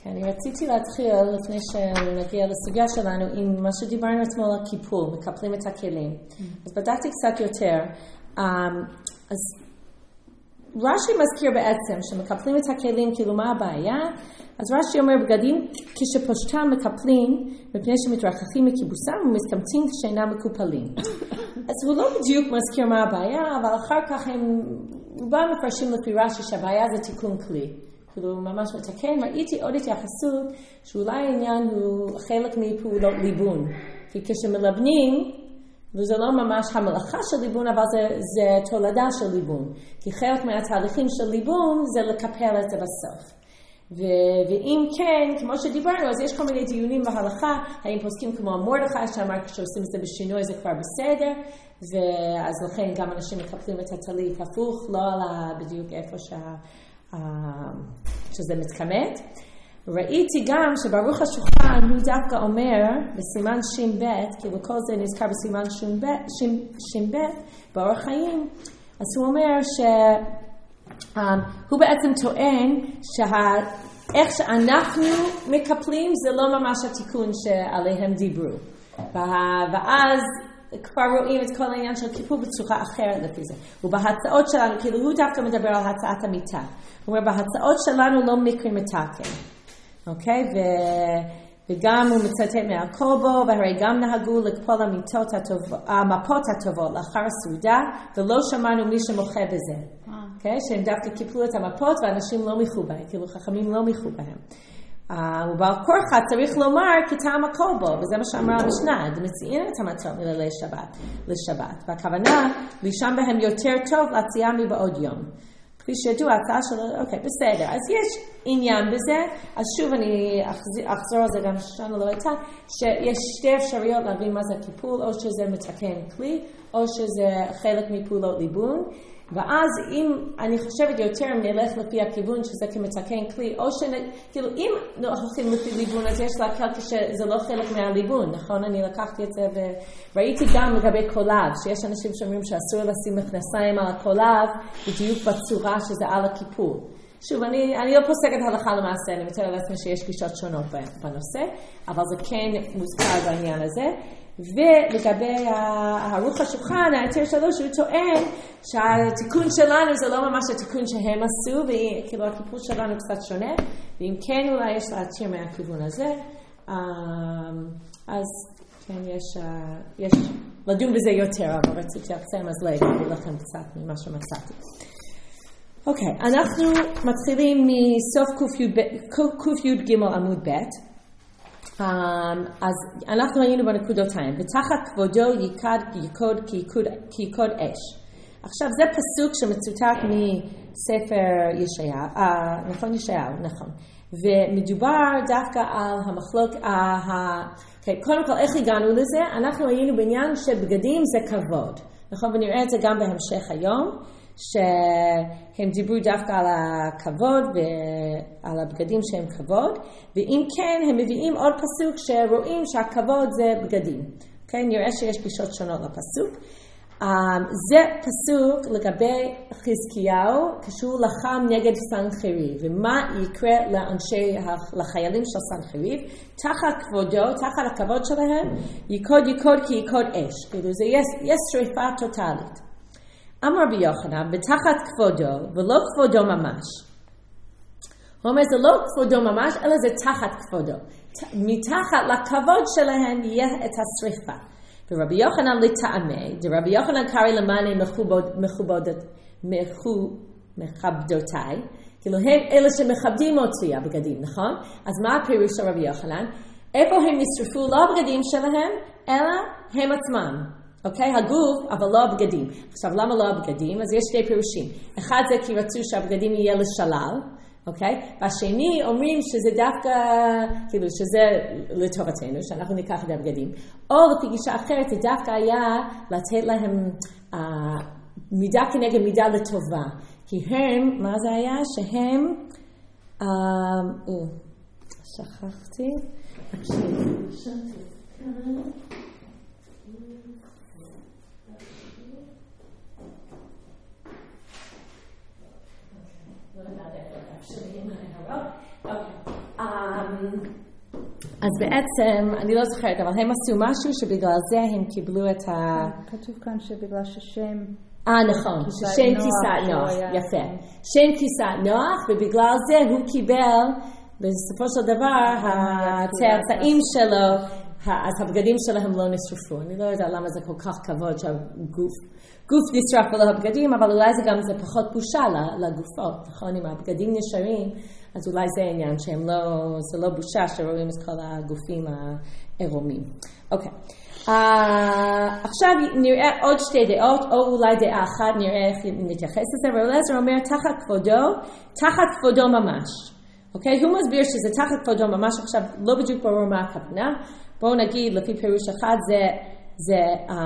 אני רציתי להתחיל לפני שנגיע לסוגיה שלנו עם מה שדיברנו אתמול על כיפור, מקפלים את הכלים. אז בדקתי קצת יותר. אז רש"י מזכיר בעצם שמקפלים את הכלים, כאילו מה הבעיה? אז רש"י אומר בגדים כשפושטם מקפלים מפני שמתרחקים מכיבוסם ומסתמצים כשאינם מקופלים. אז הוא לא בדיוק מזכיר מה הבעיה, אבל אחר כך הם רובם מפרשים לפי רש"י שהבעיה זה תיקון כלי. כאילו ממש מתקן, ראיתי עוד התייחסות שאולי העניין הוא חלק מפעולות ליבון. כי כשמלבנים, וזה לא ממש המלאכה של ליבון, אבל זה תולדה של ליבון. כי חלק מהתהליכים של ליבון זה לקפל את זה בסוף. ואם כן, כמו שדיברנו, אז יש כל מיני דיונים בהלכה, האם פוסקים כמו מרדכי, שאמר כשעושים את זה בשינוי זה כבר בסדר, ואז לכן גם אנשים מקפלים את הטלית הפוך, לא על בדיוק איפה שזה מתכמת. ראיתי גם שברוך השולחן הוא דווקא אומר בסימן ש"ב, כי בכל זה נזכר בסימן ש"ב, באורח חיים, אז הוא אומר שהוא בעצם טוען איך שאנחנו מקפלים זה לא ממש התיקון שעליהם דיברו. ואז כבר רואים את כל העניין של כיפור בצורה אחרת לפי זה. ובהצעות שלנו, כאילו הוא דווקא מדבר על הצעת המיטה. הוא אומר, בהצעות שלנו לא מקרים מתקן. אוקיי? וגם הוא מצטט מהקובו, והרי גם נהגו לקפול המפות הטובות לאחר הסעודה, ולא שמענו מי שמוחה בזה. אוקיי? שהם דווקא קיפלו את המפות ואנשים לא מיחו בהם, כאילו חכמים לא מיחו בהם. ובעל כורחה צריך לומר כטעם הקובו, וזה מה שאמרה המשנה, דמציין את המתות מלילי לשבת. והכוונה, לישן בהם יותר טוב להציע מבעוד יום. כפי שידוע, ההצעה שלו, אוקיי, בסדר. אז יש עניין בזה, אז שוב אני אחזור על זה גם ששנה לא הייתה, שיש שתי אפשרויות להבין מה זה הקיפול, או שזה מתקן כלי, או שזה חלק מפעולות ליבון. ואז אם אני חושבת יותר אם נלך לפי הכיוון שזה כמתקן כלי, או כאילו אם הולכים לפי ליבון אז יש להקל כשזה לא חלק מהליבון, נכון? אני לקחתי את זה וראיתי גם לגבי קולב, שיש אנשים שאומרים שאסור לשים מכנסיים על הקולב בדיוק בצורה שזה על הכיפור. שוב, אני לא פוסקת הלכה למעשה, אני מתאר לעצמי שיש גישות שונות בנושא, אבל זה כן מוזכר בעניין הזה. ולגבי הרוח השולחן, היתר שלו, שהוא טוען שהתיקון שלנו זה לא ממש התיקון שהם עשו, וכאילו הכיפור שלנו קצת שונה, ואם כן אולי יש להתיר מהכיוון הזה, אז כן יש לדון בזה יותר, אבל רציתי לקצר מזלג, להגיד לכם קצת ממה שמצאתי. אוקיי, אנחנו מתחילים מסוף ק"ג עמוד ב'. אז אנחנו היינו בנקודותיים, ותחת כבודו יקוד כיקוד אש. עכשיו זה פסוק שמצוטט מספר ישעיהו, נכון ישעיהו, נכון. ומדובר דווקא על המחלוק, קודם כל איך הגענו לזה? אנחנו היינו בעניין שבגדים זה כבוד, נכון? ונראה את זה גם בהמשך היום. שהם דיברו דווקא על הכבוד ועל הבגדים שהם כבוד, ואם כן הם מביאים עוד פסוק שרואים שהכבוד זה בגדים. Okay? נראה שיש גישות שונות לפסוק. זה פסוק לגבי חזקיהו כשהוא לחם נגד סנחריב, ומה יקרה לחיילים של סנחריב, תחת כבודו, תחת הכבוד שלהם, יקוד כי יקוד אש, כאילו זה יש שריפה טוטלית. אמר רבי יוחנן, בתחת כבודו, ולא כבודו ממש. הוא אומר, זה לא כבודו ממש, אלא זה תחת כבודו. מתחת לכבוד שלהם יהיה את השריפה. ורבי יוחנן לטעמי, רבי יוחנן קרא למעני מכבדותיי, כאילו הם אלה שמכבדים אותי הבגדים, נכון? אז מה הפירוש של רבי יוחנן? איפה הם נשרפו לא הבגדים שלהם, אלא הם עצמם. אוקיי? הגוף, אבל לא הבגדים. עכשיו, למה לא הבגדים? אז יש שתי פירושים. אחד זה כי רצו שהבגדים יהיה לשלל, אוקיי? והשני אומרים שזה דווקא, כאילו שזה לטובתנו, שאנחנו ניקח את הבגדים. או לפי גישה אחרת, זה דווקא היה לתת להם מידה כנגד מידה לטובה. כי הם, מה זה היה? שהם, שכחתי. אז בעצם, אני לא זוכרת, אבל הם עשו משהו שבגלל זה הם קיבלו את כתוב כאן שבגלל ששם... נכון, ששם כיסת נוח, יפה. שם כיסת נוח, ובגלל זה הוא קיבל, בסופו של דבר, הצאצאים שלו, אז הבגדים שלהם לא נשרפו. אני לא יודעת למה זה כל כך כבוד שהגוף נשרף ולא הבגדים, אבל אולי זה פחות בושה לגופות, נכון? אם הבגדים נשארים, אז אולי זה העניין זה לא בושה שרואים את כל הגופים העירומים. אוקיי. עכשיו נראה עוד שתי דעות, או אולי דעה אחת, נראה איך נתייחס לזה, ואלעזר אומר תחת כבודו ממש. אוקיי? הוא מסביר שזה תחת כבודו ממש, עכשיו לא בדיוק ברור מה הכוונה. בואו נגיד, לפי פירוש אחד, זה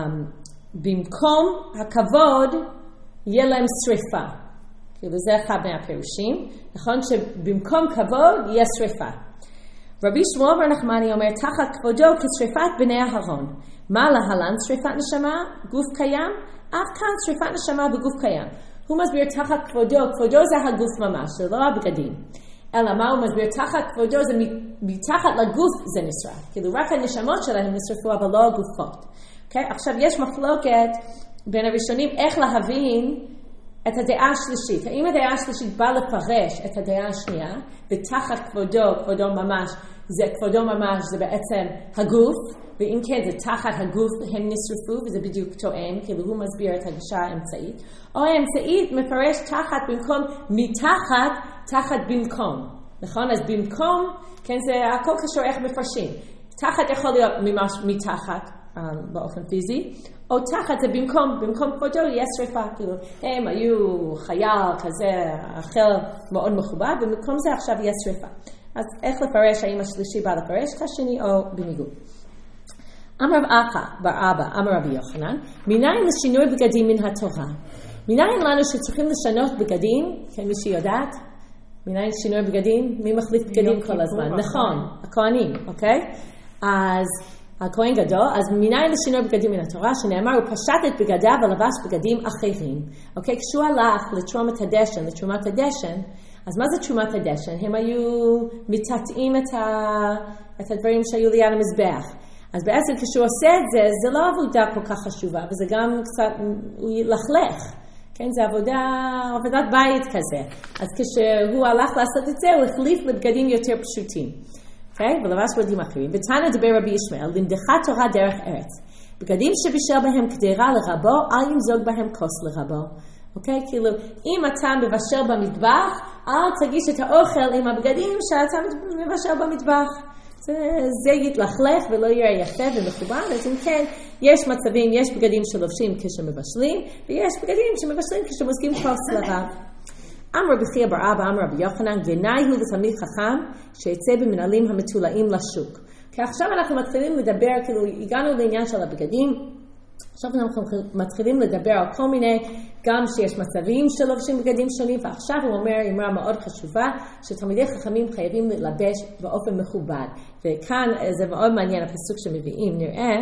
במקום הכבוד יהיה להם שריפה. כאילו זה אחד מהפירושים. נכון שבמקום כבוד יהיה שריפה. רבי שמואל בר נחמני אומר, תחת כבודו כשריפת בני אהרון. מה להלן שריפת נשמה? גוף קיים? אף כאן שריפת נשמה בגוף קיים. הוא מסביר תחת כבודו, כבודו זה הגוף ממש, זה לא הבגדים. אלא מה הוא מסביר? תחת כבודו זה מתחת לגוף זה נשרף. כאילו רק הנשמות שלהם נשרפו, אבל לא הגופות. Okay? עכשיו יש מחלוקת בין הראשונים איך להבין את הדעה השלישית. האם הדעה השלישית באה לפרש את הדעה השנייה, ותחת כבודו ממש, כבודו ממש זה בעצם הגוף, ואם כן זה תחת הגוף הם נשרפו, וזה בדיוק תואם, כאילו הוא מסביר את הגישה האמצעית. או האמצעית מפרש תחת במקום מתחת, תחת במקום. נכון? אז במקום, כן זה הכל קשור איך מפרשים. תחת יכול להיות ממש מתחת, באופן פיזי, או תחת זה במקום כבודו יהיה שריפה, כאילו הם היו חייל כזה, אחר מאוד מכובד, ובמקום זה עכשיו יהיה שריפה. אז איך לפרש, האם השלישי בא לפרש כשני או בניגוד? אמר רב אחא בר אבא, אמר רבי יוחנן, מניין לשינוי בגדים מן התורה? מניין לנו שצריכים לשנות בגדים? כן, מי שיודעת? מניין שינוי בגדים? מי מחליף בגדים כל הזמן? נכון, הכהנים, אוקיי? אז הכהן גדול, אז מניין לשינוי בגדים מן התורה, שנאמר, הוא פשט את בגדיו ולבש בגדים אחרים. אוקיי? כשהוא הלך לתרומת הדשן, אז מה זה תרומת הדשן? הם היו מתעתעים את הדברים שהיו ליד המזבח. אז בעצם כשהוא עושה את זה, זה לא עבודה כל כך חשובה, וזה גם קצת, הוא ילכלך. כן, זה עבודת בית כזה. אז כשהוא הלך לעשות את זה, הוא החליף לבגדים יותר פשוטים. אוקיי? ולבש בגדים אחרים. ותנא דבר רבי ישמעאל, לימדך תורה דרך ארץ. בגדים שבישל בהם קדירה לרבו, אל ימזוג בהם כוס לרבו. אוקיי? כאילו, אם אתה מבשל במטבח, אל תגיש את האוכל עם הבגדים שאתה מבשל במטבח. זה יתלכלך ולא יראה יפה ומכובד. אז אם כן, יש מצבים, יש בגדים שלובשים כשמבשלים, ויש בגדים שמבשלים כשמוזגים כוס לרב. אמר רבי חייא בר אבא, אמר רבי יוחנן, גנאי הוא לתלמיד חכם שיצא במנהלים המתולעים לשוק. כי עכשיו אנחנו מתחילים לדבר, כאילו הגענו לעניין של הבגדים, עכשיו אנחנו מתחילים לדבר על כל מיני, גם שיש מצבים שלובשים בגדים שונים, ועכשיו הוא אומר אמרה מאוד חשובה, שתלמידי חכמים חייבים ללבש באופן מכובד. וכאן זה מאוד מעניין הפסוק שמביאים, נראה,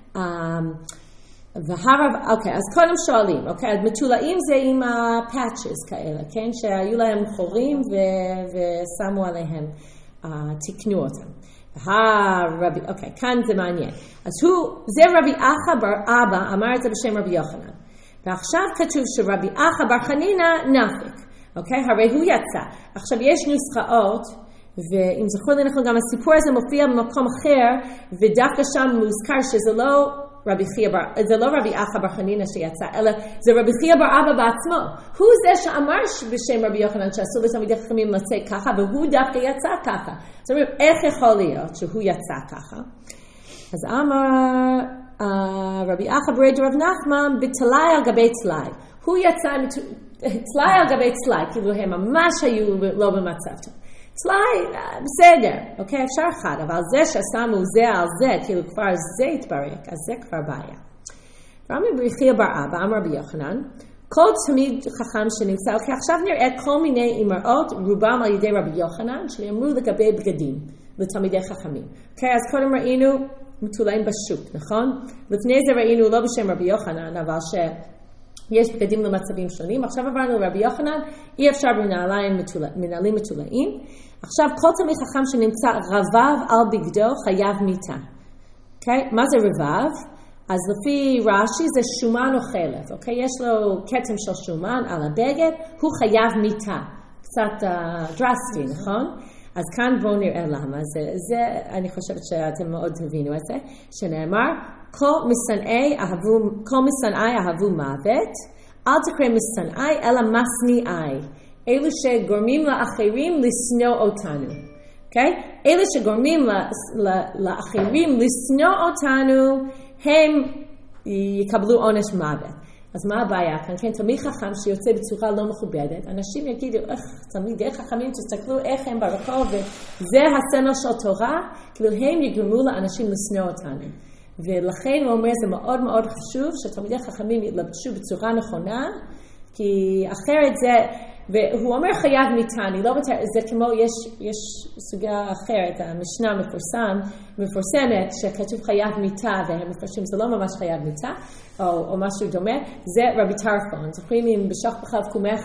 אוקיי, אז קודם שואלים, אוקיי, אז מתולעים זה עם הפאצ'ס כאלה, כן, שהיו להם חורים ושמו עליהם, תקנו אותם. אוקיי, כאן זה מעניין. אז זה רבי אחא בר אבא, אמר את זה בשם רבי יוחנן. ועכשיו כתוב שרבי אחא בר חנינא נפיק, אוקיי, הרי הוא יצא. עכשיו יש נוסחאות, ואם זכור לי נכון, גם הסיפור הזה מופיע במקום אחר, ודווקא שם מוזכר שזה לא זה לא רבי אחא בר חנינא שיצא, אלא זה רבי חייא בר אבא בעצמו. הוא זה שאמר בשם רבי יוחנן שאסור לתלמידי חכמים לצאת ככה, והוא דווקא יצא ככה. זאת אומרת, איך יכול להיות שהוא יצא ככה? אז אמר רבי אחא ברי דרב נחמן, בטלאי על גבי טלאי. הוא יצא טלאי על גבי טלאי, כאילו הם ממש היו לא במצב טוב. צלאי, בסדר, אוקיי, אפשר אחד, אבל זה ששמו זה על זה, כאילו כבר זה התברק, אז זה כבר בעיה. רבי חייא בר אבא, אמר רבי יוחנן, כל תלמיד חכם שנמצא, אוקיי, עכשיו נראה כל מיני אמרות, רובם על ידי רבי יוחנן, שאמרו לגבי בגדים, לתלמידי חכמים. אוקיי, אז קודם ראינו מתולעים בשוק, נכון? לפני זה ראינו לא בשם רבי יוחנן, אבל יש בגדים למצבים שונים. עכשיו עברנו לרבי יוחנן, אי אפשר בנעלים מתולעים. עכשיו כל תלמיד חכם שנמצא רבב על בגדו חייב מיתה. Okay? מה זה רבב? אז לפי רש"י זה שומן או חלב. Okay? יש לו כתם של שומן על הבגד, הוא חייב מיתה. קצת דרסטי, נכון? אז כאן בואו נראה למה. זה אני חושבת שאתם מאוד תבינו את זה. שנאמר, כל משנאי אהבו מוות, אל תקרא משנאי אלא משניאי. אלו שגורמים לאחרים לשנוא אותנו. Okay? אלה שגורמים לאחרים לשנוא אותנו, הם יקבלו עונש מוות. אז מה הבעיה? כאן כן, תלמיד חכם שיוצא בצורה לא מכובדת, אנשים יגידו, תלמידי חכמים, תסתכלו איך הם ברחוב, וזה הסמל של תורה, כאילו הם יגרמו לאנשים לשנוא אותנו. ולכן הוא אומר, זה מאוד מאוד חשוב שתלמידי חכמים יתלבשו בצורה נכונה, כי אחרת זה, והוא אומר חייב מיתה, אני לא מתאר, זה כמו, יש סוגיה אחרת, המשנה מפורסמת, שכתוב חייב מיתה, והם מפרשים, זה לא ממש חייב מיתה, או משהו דומה, זה רבי טרפון. זוכרים אם בשוך בחב קומך,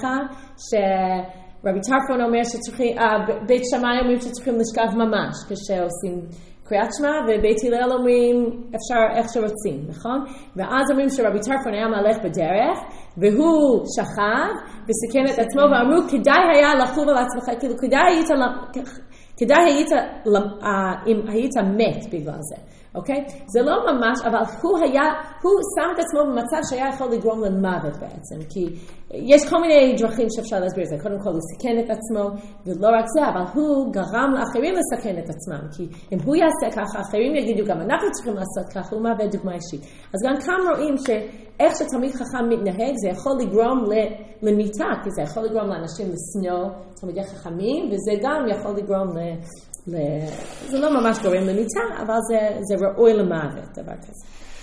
שרבי טרפון אומר שצריכים, בית שמאי אומרים שצריכים לשכב ממש, כשעושים קריאת שמע, ובית הלל אומרים אפשר איך שרוצים, נכון? ואז אומרים שרבי טרפון היה מהלך בדרך, והוא שכב וסיכן את עצמו, ואמרו כדאי היה לחוב על עצמך, כאילו כדאי היית אם היית מת בגלל זה, אוקיי? זה לא ממש, אבל הוא שם את עצמו במצב שהיה יכול לגרום למוות בעצם, כי יש כל מיני דרכים שאפשר להסביר את זה. קודם כל הוא סיכן את עצמו, ולא רק זה, אבל הוא גרם לאחרים לסכן את עצמם, כי אם הוא יעשה ככה, אחרים יגידו גם אנחנו צריכים לעשות ככה, הוא מהווה דוגמה אישית. אז גם כאן רואים שאיך שתלמיד חכם מתנהג, זה יכול לגרום למיתה, כי זה יכול לגרום לאנשים לשנוא תלמידי חכמים, וזה גם יכול לגרום זה לא ממש גורם למיתה, אבל זה ראוי למוות, דבר כזה.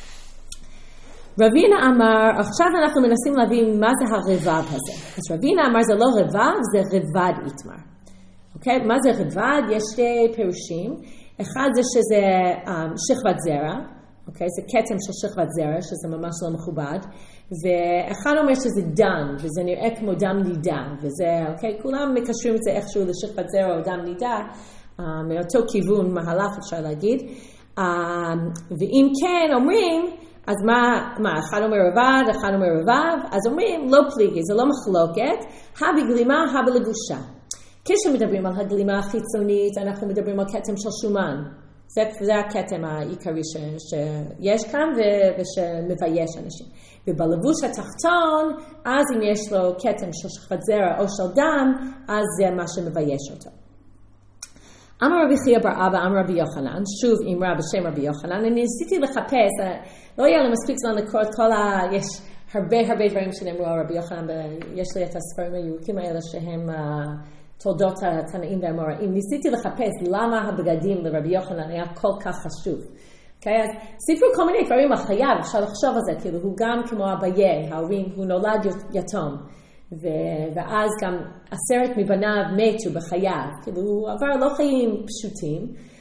רבינה אמר, עכשיו אנחנו מנסים להבין מה זה הרבב הזה. אז רבינה אמר, זה לא רבב, זה רבד איתמר. אוקיי? מה זה רבד? יש שתי פירושים. אחד זה שזה שכבת זרע, אוקיי? זה כתם של שכבת זרע, שזה ממש לא מכובד. ואחד אומר שזה דם, וזה נראה כמו דם נידה. וזה, אוקיי? כולם מקשרים את זה איכשהו לשכבת זרע או דם נידה. מאותו כיוון מהלך אפשר להגיד. ואם כן אומרים, אז מה, אחד אומר רבד, אחד אומר רבב, אז אומרים לא פליגי, זה לא מחלוקת, הבגלימה, הבלבושה. כשמדברים על הגלימה החיצונית, אנחנו מדברים על כתם של שומן. זה הכתם העיקרי שיש כאן ושמבייש אנשים. ובלבוש התחתון, אז אם יש לו כתם של שכבת זרע או של דם, אז זה מה שמבייש אותו. אמר רבי חייא בר אבא, אמר רבי יוחנן, שוב אמרה בשם רבי יוחנן, אני ניסיתי לחפש, לא היה לי מספיק זמן לקרוא את כל יש הרבה דברים שנאמרו על רבי יוחנן, יש לי את הספרים הירוקים האלה שהם תולדות התנאים והאמוראים, ניסיתי לחפש למה הבגדים לרבי יוחנן היה כל כך חשוב. אז סיפרו כל מיני דברים על חייו, אפשר לחשוב על זה, כאילו הוא גם כמו אביה, ההורים, הוא נולד יתום. ואז גם 10 מבניו מתו בחייו, כאילו הוא עבר לא חיים פשוטים,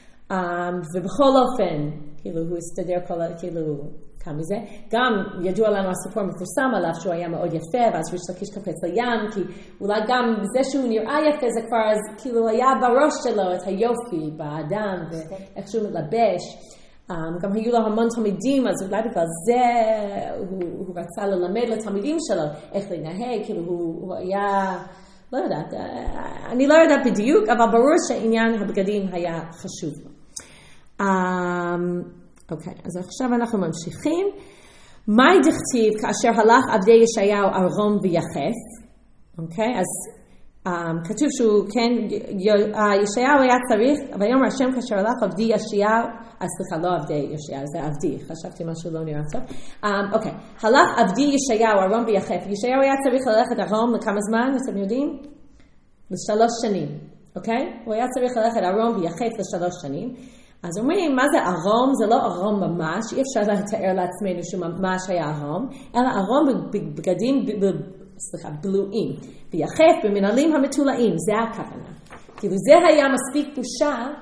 ובכל אופן, כאילו הוא הסתדר כאילו כמה מזה. גם ידוע לנו הסיפור מפורסם עליו שהוא היה מאוד יפה, ואז ריש לקיש קפץ לים, כי אולי גם בזה שהוא נראה יפה, זה כבר כאילו היה בראש שלו את היופי באדם, ואיך שהוא מלבש. גם היו לו המון תלמידים, אז אולי בגלל זה הוא רצה ללמד לתלמידים שלו איך לנהג, כאילו הוא היה, לא יודעת, אני לא יודעת בדיוק, אבל ברור שעניין הבגדים היה חשוב. אוקיי, אז עכשיו אנחנו ממשיכים. מהי דכתיב כאשר הלך עבדי ישעיהו ערום ויחף? אוקיי, אז כתוב שהוא, כן, ישעיהו היה צריך, ויאמר השם כאשר הלך עבדי ישעיהו, סליחה, לא עבדי ישעיהו, זה עבדי, חשבתי משהו לא נראה טוב. אוקיי, הלך עבדי ישעיהו ערום ויחף. ישעיהו היה צריך ללכת ערום לכמה זמן, אתם יודעים? ל3 שנים, אוקיי? הוא היה צריך ללכת ערום ויחף ל3 שנים. אז אומרים, מה זה ערום? זה לא ערום ממש, אי אפשר לתאר לעצמנו שממש היה ערום, אלא ערום בבגדים, בלועים, ויחף במנהלים המתולעים, זה הכוונה. כאילו זה היה מספיק בושה,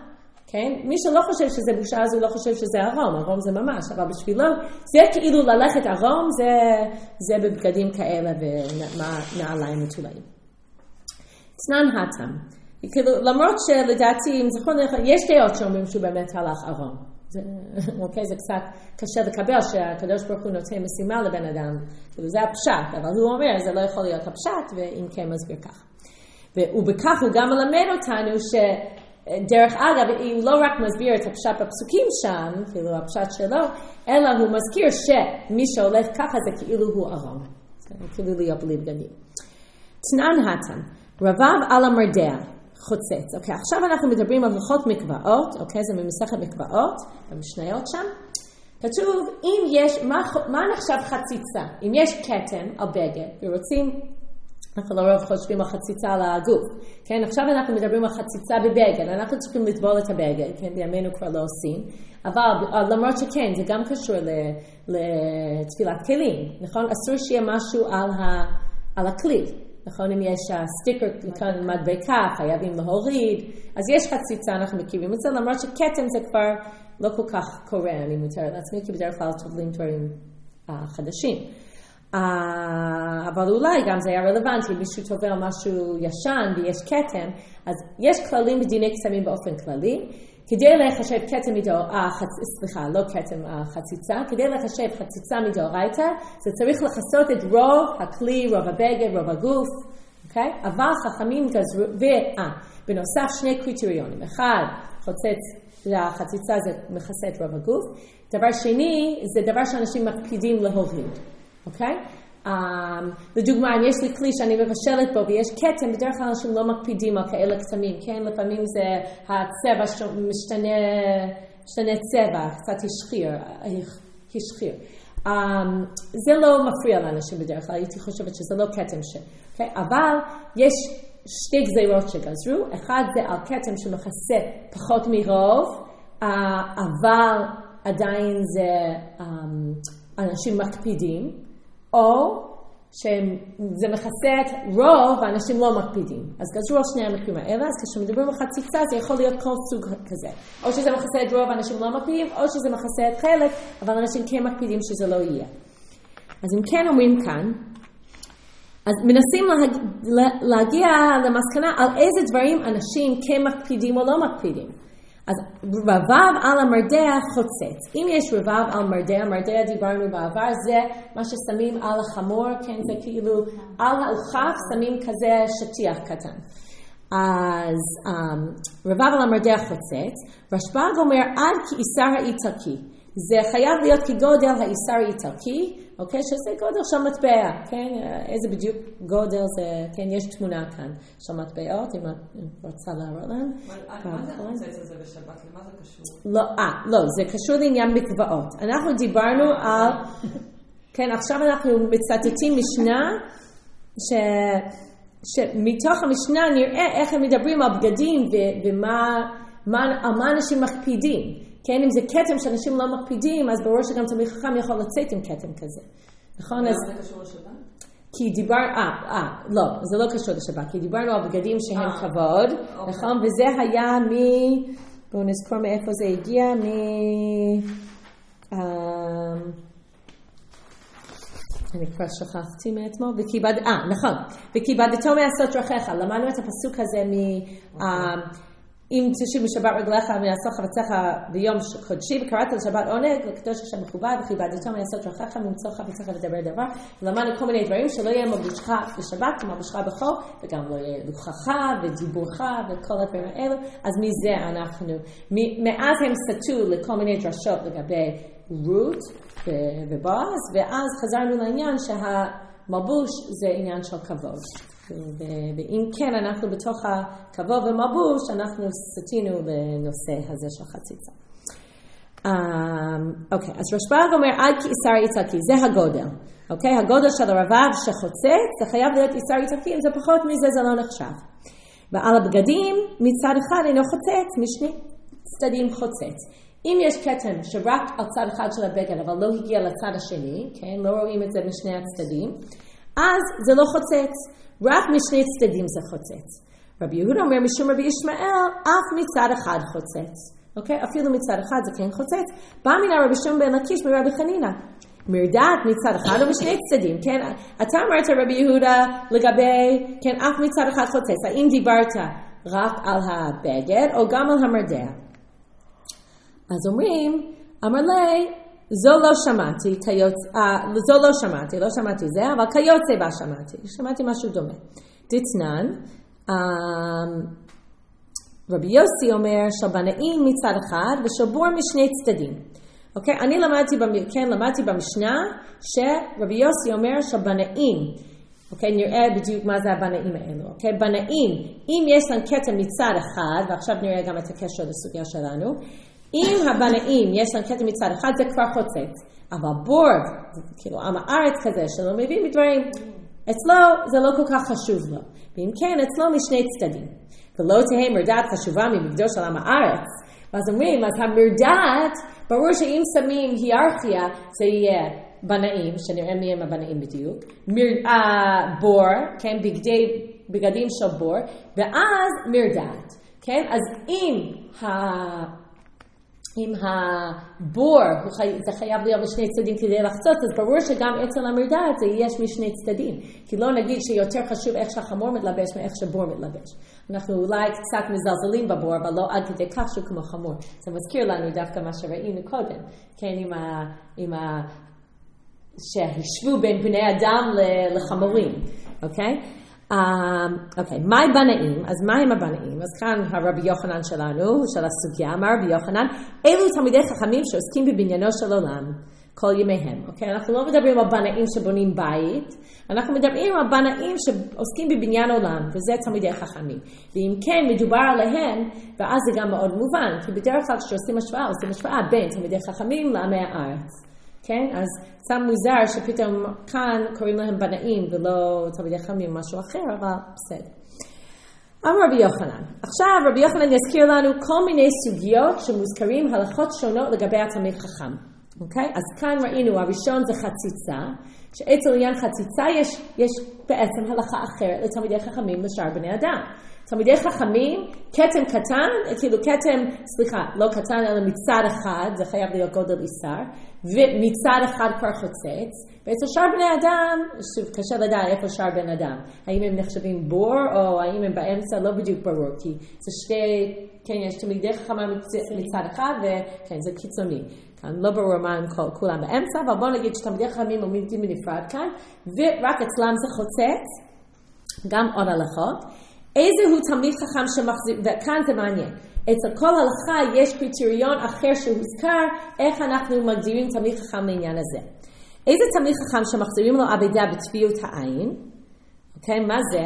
כן? מי שלא חושב שזה בושה, אז הוא לא חושב שזה ערום. ערום זה ממש, אבל בשבילו, זה כאילו ללכת ערום, זה בבגדים כאלה ונעליים מטולאים. תנן התם. כאילו, למרות שלדעתי, אם זכרון לך, יש דעות שאומרים שהוא באמת הלך ערום. אוקיי, זה קצת קשה לקבל שהקדוש ברוך הוא נותן משימה לבן אדם. זה הפשט, אבל הוא אומר, זה לא יכול להיות הפשט, ואם כן מסביר כך. ובכך הוא גם מלמד אותנו שדרך אגב, הוא לא רק מסביר את הפשט בפסוקים שם, כאילו הפשט שלו, אלא הוא מזכיר שמי שהולך ככה זה כאילו הוא ערום. כאילו להיות בלי בגדים. תנן התם, רבב על המרדע. חוצץ. אוקיי, עכשיו אנחנו מדברים על הלכות מקוואות, אוקיי, זה ממסכת מקוואות, במשניות שם. כתוב, אם יש, מה נחשב חציצה? אם יש כתם על בגד, ורוצים, אנחנו לרוב חושבים על חציצה על הגוף, כן, עכשיו אנחנו מדברים על חציצה בבגד, אנחנו צריכים לטבול את הבגד, כן, בימינו כבר לא עושים, אבל למרות שכן, זה גם קשור לתפילת כלים, נכון? אסור שיהיה משהו על הכלי. נכון, אם יש סטיקר כאן מדבקה, חייבים להוריד, אז יש חציצה, אנחנו מכירים את זה, למרות שכתם זה כבר לא כל כך קורה, אני מתאר לעצמי, כי בדרך כלל טובלים דברים חדשים. אבל אולי גם זה היה רלוונטי, מישהו טובל משהו ישן ויש כתם, אז יש כללים בדיני קסמים באופן כללי, כדי לחשב כתם לא כתם חציצה, כדי לחשב חציצה מדאורייתא, זה צריך לכסות את רוב הכלי, רוב הבגד, רוב הגוף, אוקיי? אבל חכמים גזרו, בנוסף שני קריטריונים, אחד, החציצה זה מכסה את רוב הגוף, דבר שני, זה דבר שאנשים מקפידים להוריד, אוקיי? לדוגמה, אם יש לי כלי שאני מבשלת בו ויש כתם, בדרך כלל אנשים לא מקפידים על כאלה קסמים, כן? לפעמים זה הצבע משתנה צבע, קצת השחיר. זה לא מפריע לאנשים בדרך כלל, הייתי חושבת שזה לא כתם okay? אבל יש שתי גזירות שגזרו, אחד זה על כתם שמכסה פחות מרוב, אבל עדיין זה אנשים מקפידים, או שזה מכסה את רוב ואנשים לא מקפידים. אז גזרו על שני המקרים האלה, אז כשמדברים על חציצה זה יכול להיות כל סוג כזה. או שזה מכסה את רוב ואנשים לא מקפידים, או שזה מכסה את חלק, אבל אנשים כן מקפידים שזה לא יהיה. אז אם כן אומרים כאן, אז מנסים להגיע למסקנה על איזה דברים אנשים כן מקפידים או לא מקפידים. אז רבב על המרדע חוצץ. אם יש רבב על מרדע דיברנו בעבר, זה מה ששמים על החמור, כן, זה כאילו על האוכף שמים כזה שטיח קטן. אז רבב על המרדע חוצץ, רשב"ג אומר עד כאיסר האיטלקי. זה חייב להיות כגודל האיסר האיטלקי, אוקיי, שזה גודל של מטבע, כן, איזה בדיוק גודל זה, כן, יש תמונה כאן של מטבעות, אם את רוצה להראות להם. מה זה חוצץ הזה בשבת? למה זה קשור? לא, זה קשור לעניין מקוואות. אנחנו דיברנו על, כן, עכשיו אנחנו מצטטים משנה, שמתוך המשנה נראה איך הם מדברים על בגדים, על מה אנשים מקפידים. כן, אם זה כתם שאנשים לא מקפידים, אז ברור שגם תלמיד חכם יכול לצאת עם כתם כזה. נכון? אז זה קשור לשבת? כי לא, זה לא קשור לשבת, כי דיברנו על בגדים שהם כבוד, נכון? וזה היה בואו נזכור מאיפה זה הגיע, אני כבר שכחתי מאתמול, נכון, וכיבדתו מעשות דרכיך, למדנו את הפסוק הזה אם תשיב משבת רגליך ויעשו חפציך ביום חודשי, וקראת לשבת עונג, לקדוש השם מכובד, וכיבדתו מעשות דרכיך, ולמצוא חפציך לדבר דבר. ולמדנו כל מיני דברים שלא יהיה מבושך בשבת, כמו מבושך בחול, וגם לא יהיה לוקחך ודיבורך וכל הדברים האלו. אז מזה מאז הם סטו לכל מיני דרשות לגבי רות ובועז, ואז חזרנו לעניין שהמבוש זה עניין של כבוד. ואם כן, אנחנו בתוך הכבוד ומבוש, אנחנו סטינו לנושא הזה של חציצה. אוקיי, אז רשב"ג אומר, עד כאיסר איטלקי, זה הגודל. אוקיי, הגודל של הרבב שחוצץ, זה חייב להיות איסר איטלקי, אם זה פחות מזה, זה לא נחשב. ועל הבגדים, מצד אחד אינו חוצץ, משני צדדים חוצץ. אם יש כתם שרק על צד אחד של הבגד, אבל לא הגיע לצד השני, כן, לא רואים את זה משני הצדדים, אז זה לא חוצץ. רק משני צדדים זה חוצץ. רבי יהודה אומר, משום רבי ישמעאל, אף מצד אחד חוצץ. אוקיי? אפילו מצד אחד זה כן חוצץ. בא מן רבי שמעון בן לקיש מרבי חנינא. מרדעת מצד אחד ומשני צדדים, כן? אתה אמרת רבי יהודה לגבי, כן, אף מצד אחד חוצץ. האם דיברת רק על הבגד או גם על המרדע? אז אומרים, אמר לי, זו לא שמעתי, זו לא שמעתי זה, אבל כיוצא בה שמעתי משהו דומה. דתנן, רבי יוסי אומר שבנאים מצד אחד ושבור משני צדדים. אוקיי? אני למדתי במשנה שרבי יוסי אומר שבנאים, אוקיי? נראה בדיוק מה זה הבנאים האלו. אוקיי? בנאים, אם יש להם כתם מצד אחד, ועכשיו נראה גם את הקשר לסוגיה שלנו, אם הבנאים יש להם כתם מצד אחד, זה כבר חוצץ. אבל בור, כאילו עם הארץ כזה שלא מבין בדברים, אצלו זה לא כל כך חשוב לו. ואם כן, אצלו משני צדדים. ולא תהיה מרדעת חשובה ממקדו של עם הארץ. ואז אומרים, אז המרדעת, ברור שאם שמים היררכיה, זה יהיה בנאים, שנראה מי הם הבנאים בדיוק, בור, כן, בגדים של בור, ואז מרדעת, כן? אז אם הבור, זה חייב להיות משני צדדים כדי לחצות, אז ברור שגם אצל המרדעת זה יש משני צדדים. כי לא נגיד שיותר חשוב איך שהחמור מתלבש מאיך שבור מתלבש. אנחנו אולי קצת מזלזלים בבור, אבל לא עד כדי כך שהוא כמו חמור. זה מזכיר לנו דווקא מה שראינו קודם. כן, שהשוו בין בני אדם לחמורים. אוקיי? אוקיי, מהי בנאים? אז מה הם הבנאים? אז כאן הרבי יוחנן שלנו, של הסוגיה, אמר רבי יוחנן, אלו תלמידי חכמים שעוסקים בבניינו של עולם, כל ימיהם. אוקיי, אנחנו לא מדברים על בנאים שבונים בית, אנחנו מדברים על בנאים שעוסקים בבניין עולם, וזה תלמידי חכמים. ואם כן, מדובר עליהם, ואז זה גם מאוד מובן, כי בדרך כלל כשעושים השוואה, עושים השוואה בין תלמידי חכמים לעמי הארץ. כן? אז קצת מוזר שפתאום כאן קוראים להם בנאים ולא תלמידי חכמים משהו אחר, אבל בסדר. אמר רבי יוחנן. עכשיו רבי יוחנן יזכיר לנו כל מיני סוגיות שמוזכרים הלכות שונות לגבי התלמיד חכם. אוקיי? אז כאן ראינו, הראשון זה חציצה, שאצל עניין חציצה יש בעצם הלכה אחרת לתלמידי חכמים לשאר בני אדם. תלמידי חכמים, כתם קטן, כאילו כתם, לא קטן, אלא מצד אחד, זה חייב להיות גודל איסר, ומצד אחד כבר חוצץ, ואצל שאר בני אדם, קשה לדעת איפה שאר בן אדם, האם הם נחשבים בור, או האם הם באמצע, לא בדיוק ברור, כי זה כן, יש תלמידי חכמה מצד אחד, וכן, זה קיצוני. כאן לא ברור מה הם כולם באמצע, אבל בואו נגיד שתלמידי חכמים עומדים בנפרד כאן, ורק אצלם זה חוצץ, גם עוד הלכות. איזה הוא תלמיד חכם שמחזיר, וכאן זה מעניין. אצל כל הלכה יש קריטריון אחר שהוזכר, איך אנחנו מגדירים תלמיד חכם לעניין הזה. איזה תלמיד חכם שמחזירים לו אבדה בטביעות העין? אוקיי, מה זה?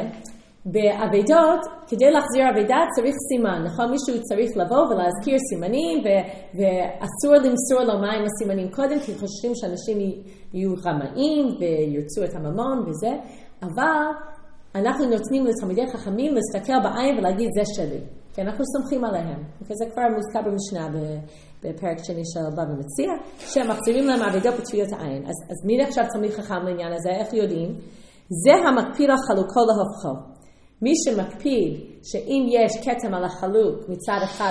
בעבדות, כדי להחזיר אבדה צריך סימן, נכון? מישהו צריך לבוא ולהזכיר סימנים, ואסור למסור לו מה עם הסימנים קודם, כי חושבים שאנשים יהיו רמאים וירצו את הממון וזה, אבל אנחנו נותנים לתלמידי חכמים להסתכל בעין ולהגיד זה שלי, כי אנחנו סומכים עליהם. וזה כבר מוזכר במשנה בפרק שני של בבא מציעא, שמחזירים להם אבדה בטביעות העין. אז מי נחשב תלמיד חכם לעניין הזה? איך יודעים? זה המקפיד על חלוקו להופכו. מי שמקפיד שאם יש כתם על החלוק מצד אחד,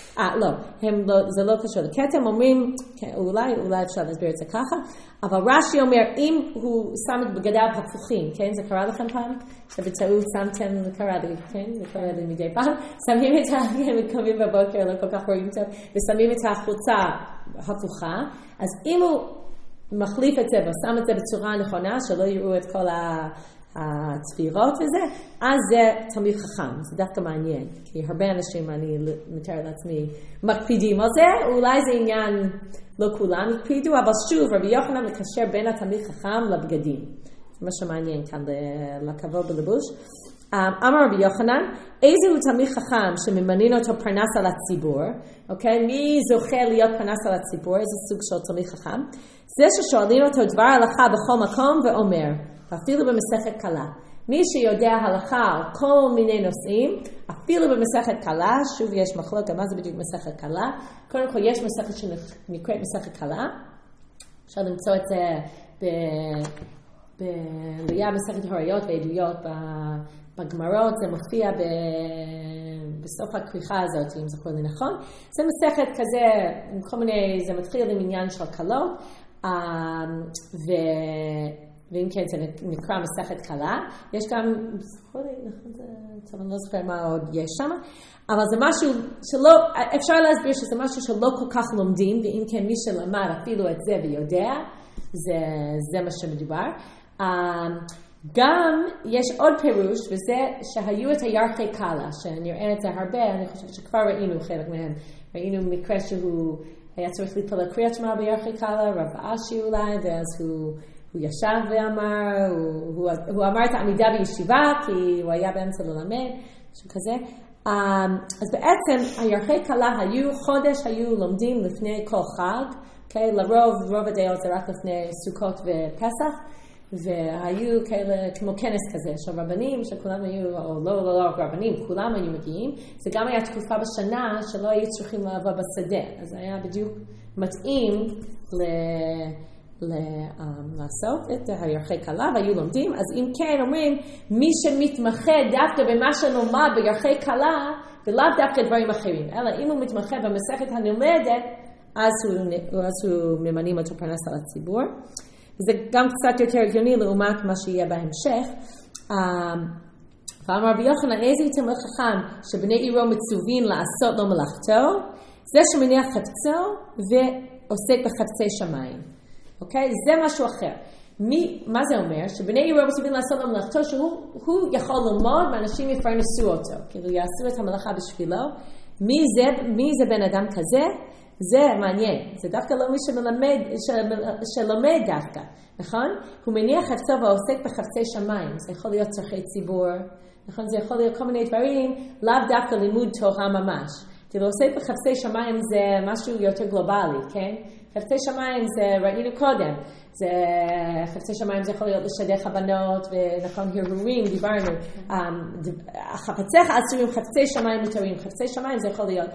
זה לא קשור לכתם, אומרים, אולי אפשר להסביר את זה ככה, אבל רש"י אומר, אם הוא שם את בגדיו הפוכים, כן, זה קרה לכם פעם? שבטעות שמתם, זה קרה לי מדי פעם, שמים את הם קמים בבוקר, לא כל כך רואים טוב, ושמים את החולצה הפוכה, אז אם הוא מחליף את זה ושם את זה בצורה נכונה, שלא יראו את כל הצפירות וזה, אז זה תלמיד חכם, זה דווקא מעניין, כי הרבה אנשים, אני מתאר לעצמי, מקפידים על זה, אולי זה עניין, לא כולם הקפידו, אבל שוב, רבי יוחנן מקשר בין התלמיד חכם לבגדים, זה מה שמעניין כאן, לכבוד בלבוש. אמר רבי יוחנן, איזה הוא תלמיד חכם שממנין אותו פרנס על הציבור, אוקיי? מי זוכה להיות פרנס על הציבור, איזה סוג של תלמיד חכם? זה ששואלים אותו דבר הלכה בכל מקום ואומר, אפילו במסכת קלה. מי שיודע הלכה על כל מיני נושאים, אפילו במסכת קלה, שוב יש מחלוקת, מה זה בדיוק מסכת קלה? קודם כל יש מסכת שנקראת מסכת קלה, אפשר למצוא את זה ליד מסכת הוריות ועדויות בגמרות, זה מופיע בסוף הכריכה הזאת, אם זכור לי נכון. זה מסכת כזה, כל מיני, זה מתחיל עם עניין של קלות, ואם כן, זה נקרא מסכת קלה. יש גם, זכור לי, נכון, טוב, אני לא זוכר מה עוד יש שם, אבל זה משהו שלא, אפשר להסביר שזה משהו שלא כל כך לומדים, ואם כן, מי שלמד אפילו את זה ויודע, זה מה שמדובר. גם יש עוד פירוש, וזה שהיו את הירחי קלה, שנראה את זה הרבה, אני חושבת שכבר ראינו חלק מהם. ראינו מקרה שהוא היה צריך ליפול לקריאת שמע בירחי קלה, רב אשי אולי, ואז הוא ישב ואמר, הוא אמר את העמידה בישיבה, כי הוא היה באמצע ללמד, משהו כזה. אז בעצם הירחי קלה חודש היו לומדים לפני כל חג, okay? לרוב, רוב הדעות זה רק לפני סוכות ופסח, והיו כאלה כמו כנס כזה של רבנים, שכולם היו, או לא רבנים, כולם היו מגיעים. זה גם היה תקופה בשנה שלא היו צריכים לעבוד בשדה, אז זה היה בדיוק מתאים לעשות את הירחי קלה, והיו לומדים. אז אם כן אומרים, מי שמתמחה דווקא במה שנאמר בירחי קלה, ולאו דווקא דברים אחרים, אלא אם הוא מתמחה במסכת הנלמדת, אז הוא ממנים אותו פרנס על הציבור. זה גם קצת יותר הגיוני לעומת מה שיהיה בהמשך. ואמר רבי יוחנן, איזה תלמיד חכם שבני עירו מצווים לעשות לו מלאכתו, זה שמניח חפצו ועוסק בחפצי שמיים. אוקיי? זה משהו אחר. מה זה אומר? שבני עירו מצווים לעשות לו מלאכתו, שהוא יכול ללמוד ואנשים יפרנסו אותו. כאילו יעשו את המלאכה בשבילו. מי זה בן אדם כזה? זה מעניין, זה דווקא לא מי שלומד דווקא, נכון? הוא מניח חפצו ועוסק בחפצי שמיים, זה יכול להיות צורכי ציבור, נכון? זה יכול להיות כל מיני דברים, לאו דווקא לימוד תורה ממש. כאילו עוסק בחפצי שמיים זה משהו יותר גלובלי, כן? חפצי שמיים זה ראינו קודם, חפצי שמיים זה יכול להיות לשדך הבנות, ונכון, הרהורים, דיברנו, חפציך אסורים, חפצי שמיים מותרים, חפצי שמיים זה יכול להיות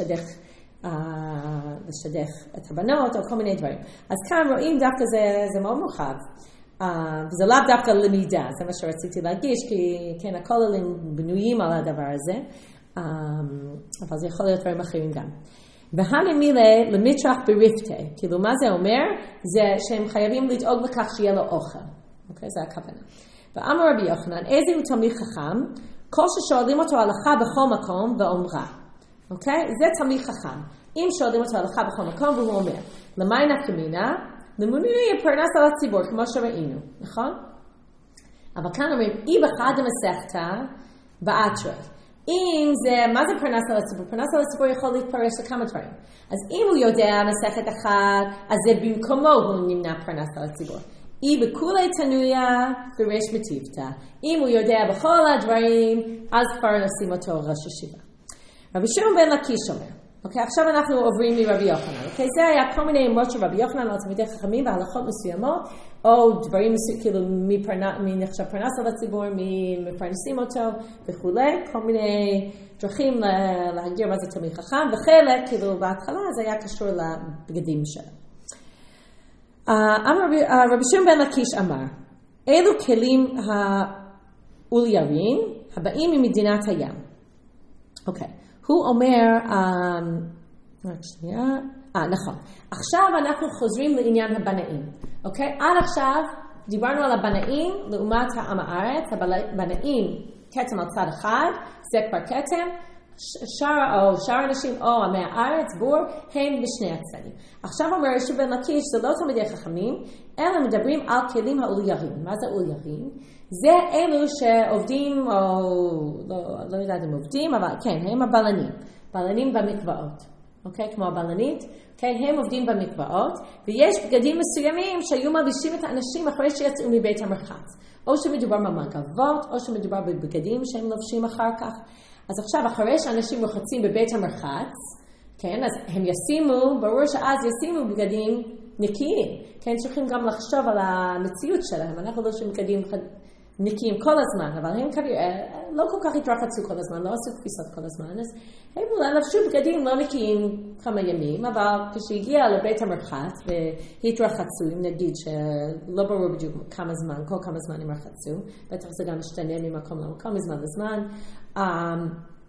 לשדך את הבנות או כל מיני דברים. אז כאן רואים דווקא זה מאוד מורחב. וזה לא דווקא למידה, זה מה שרציתי להגיש, כי כן, הכוללים בנויים על הדבר הזה, אבל זה יכול להיות דברים אחרים גם. והנמילה למצרח בריפתה, כאילו מה זה אומר? זה שהם חייבים לדאוג לכך שיהיה לו אוכל. אוקיי, זה הכוונה. ואמר רבי יוחנן, איזה הוא תלמיד חכם? כל ששואלים אותו הלכה בכל מקום ואומרה. אוקיי? זה תלמיד חכם. אם שואלים אותו הלכה בכל מקום והוא אומר, למי נפקא מינה? למונעי פרנס על הציבור, כמו שראינו, נכון? אבל כאן אומרים, אי בחד המסכתא באתרי. אם זה, מה זה פרנס על הציבור? פרנס על הציבור יכול להתפרש לכמה דברים. אז אם הוא יודע מסכת אחת, אז זה במקומו הוא נמנע פרנס על הציבור. אי בכולי תנויה בריש מטיבתא. אם הוא יודע בכל הדברים, אז כבר נשים אותו ראש ישיבה. רבי שמעון בן לקיש אומר, אוקיי, עכשיו אנחנו עוברים מרבי יוחנן. אוקיי, זה היה כל מיני אמרות של רבי יוחנן על תלמידי חכמים בהלכות מסוימות, או דברים כאילו מי נחשב פרנס על הציבור, מי מפרנסים אותו וכולי, כל מיני דרכים להגדיר מה זה תלמיד חכם, וחלק, כאילו בהתחלה זה היה קשור לבגדים שלו. רבי שמעון בן לקיש אמר, אילו כלים האוליירים הבאים ממדינת הים. אוקיי. הוא אומר, רק שנייה, נכון. עכשיו אנחנו חוזרים לעניין הבנאים. אוקיי? עד עכשיו דיברנו על הבנאים לעומת העם הארץ. הבנאים, כתם על צד אחד, זה כבר כתם. שאר אנשים או עמי הארץ, בור, הם בשני הצדדים. עכשיו אומר רבי בן לקיש, זה לא תלמידי חכמים, אלא מדברים על כלים האוליירים. מה זה אוליירים? זה אלו שעובדים, או לא יודעת אם עובדים, אבל כן, הם הבלנים. בלנים במקוואות. אוקיי? כמו הבלנית. אוקיי? הם עובדים במקוואות, ויש בגדים מסוימים שהיו מלבישים את האנשים אחרי שיצאו מבית המרחץ. או שמדובר במגבות, או שמדובר בבגדים שהם לובשים אחר כך. אז עכשיו, אחרי שאנשים רוחצים בבית המרחץ, כן, אז הם ישימו, ברור שאז ישימו בגדים נקיים. כן, צריכים גם לחשוב על המציאות שלהם. אנחנו לא שהם בגדים נקיים כל הזמן, אבל הם כנראה לא כל כך התרחצו כל הזמן, לא עשו כביסות כל הזמן, אז הם אולי לבשו בגדים לא נקיים כמה ימים, אבל כשהגיע לבית המרחץ והתרחצו, אם נגיד שלא ברור בדיוק כמה זמן, כל כמה זמן הם רחצו, בטח זה גם משתנה ממקום למקום, מזמן לזמן,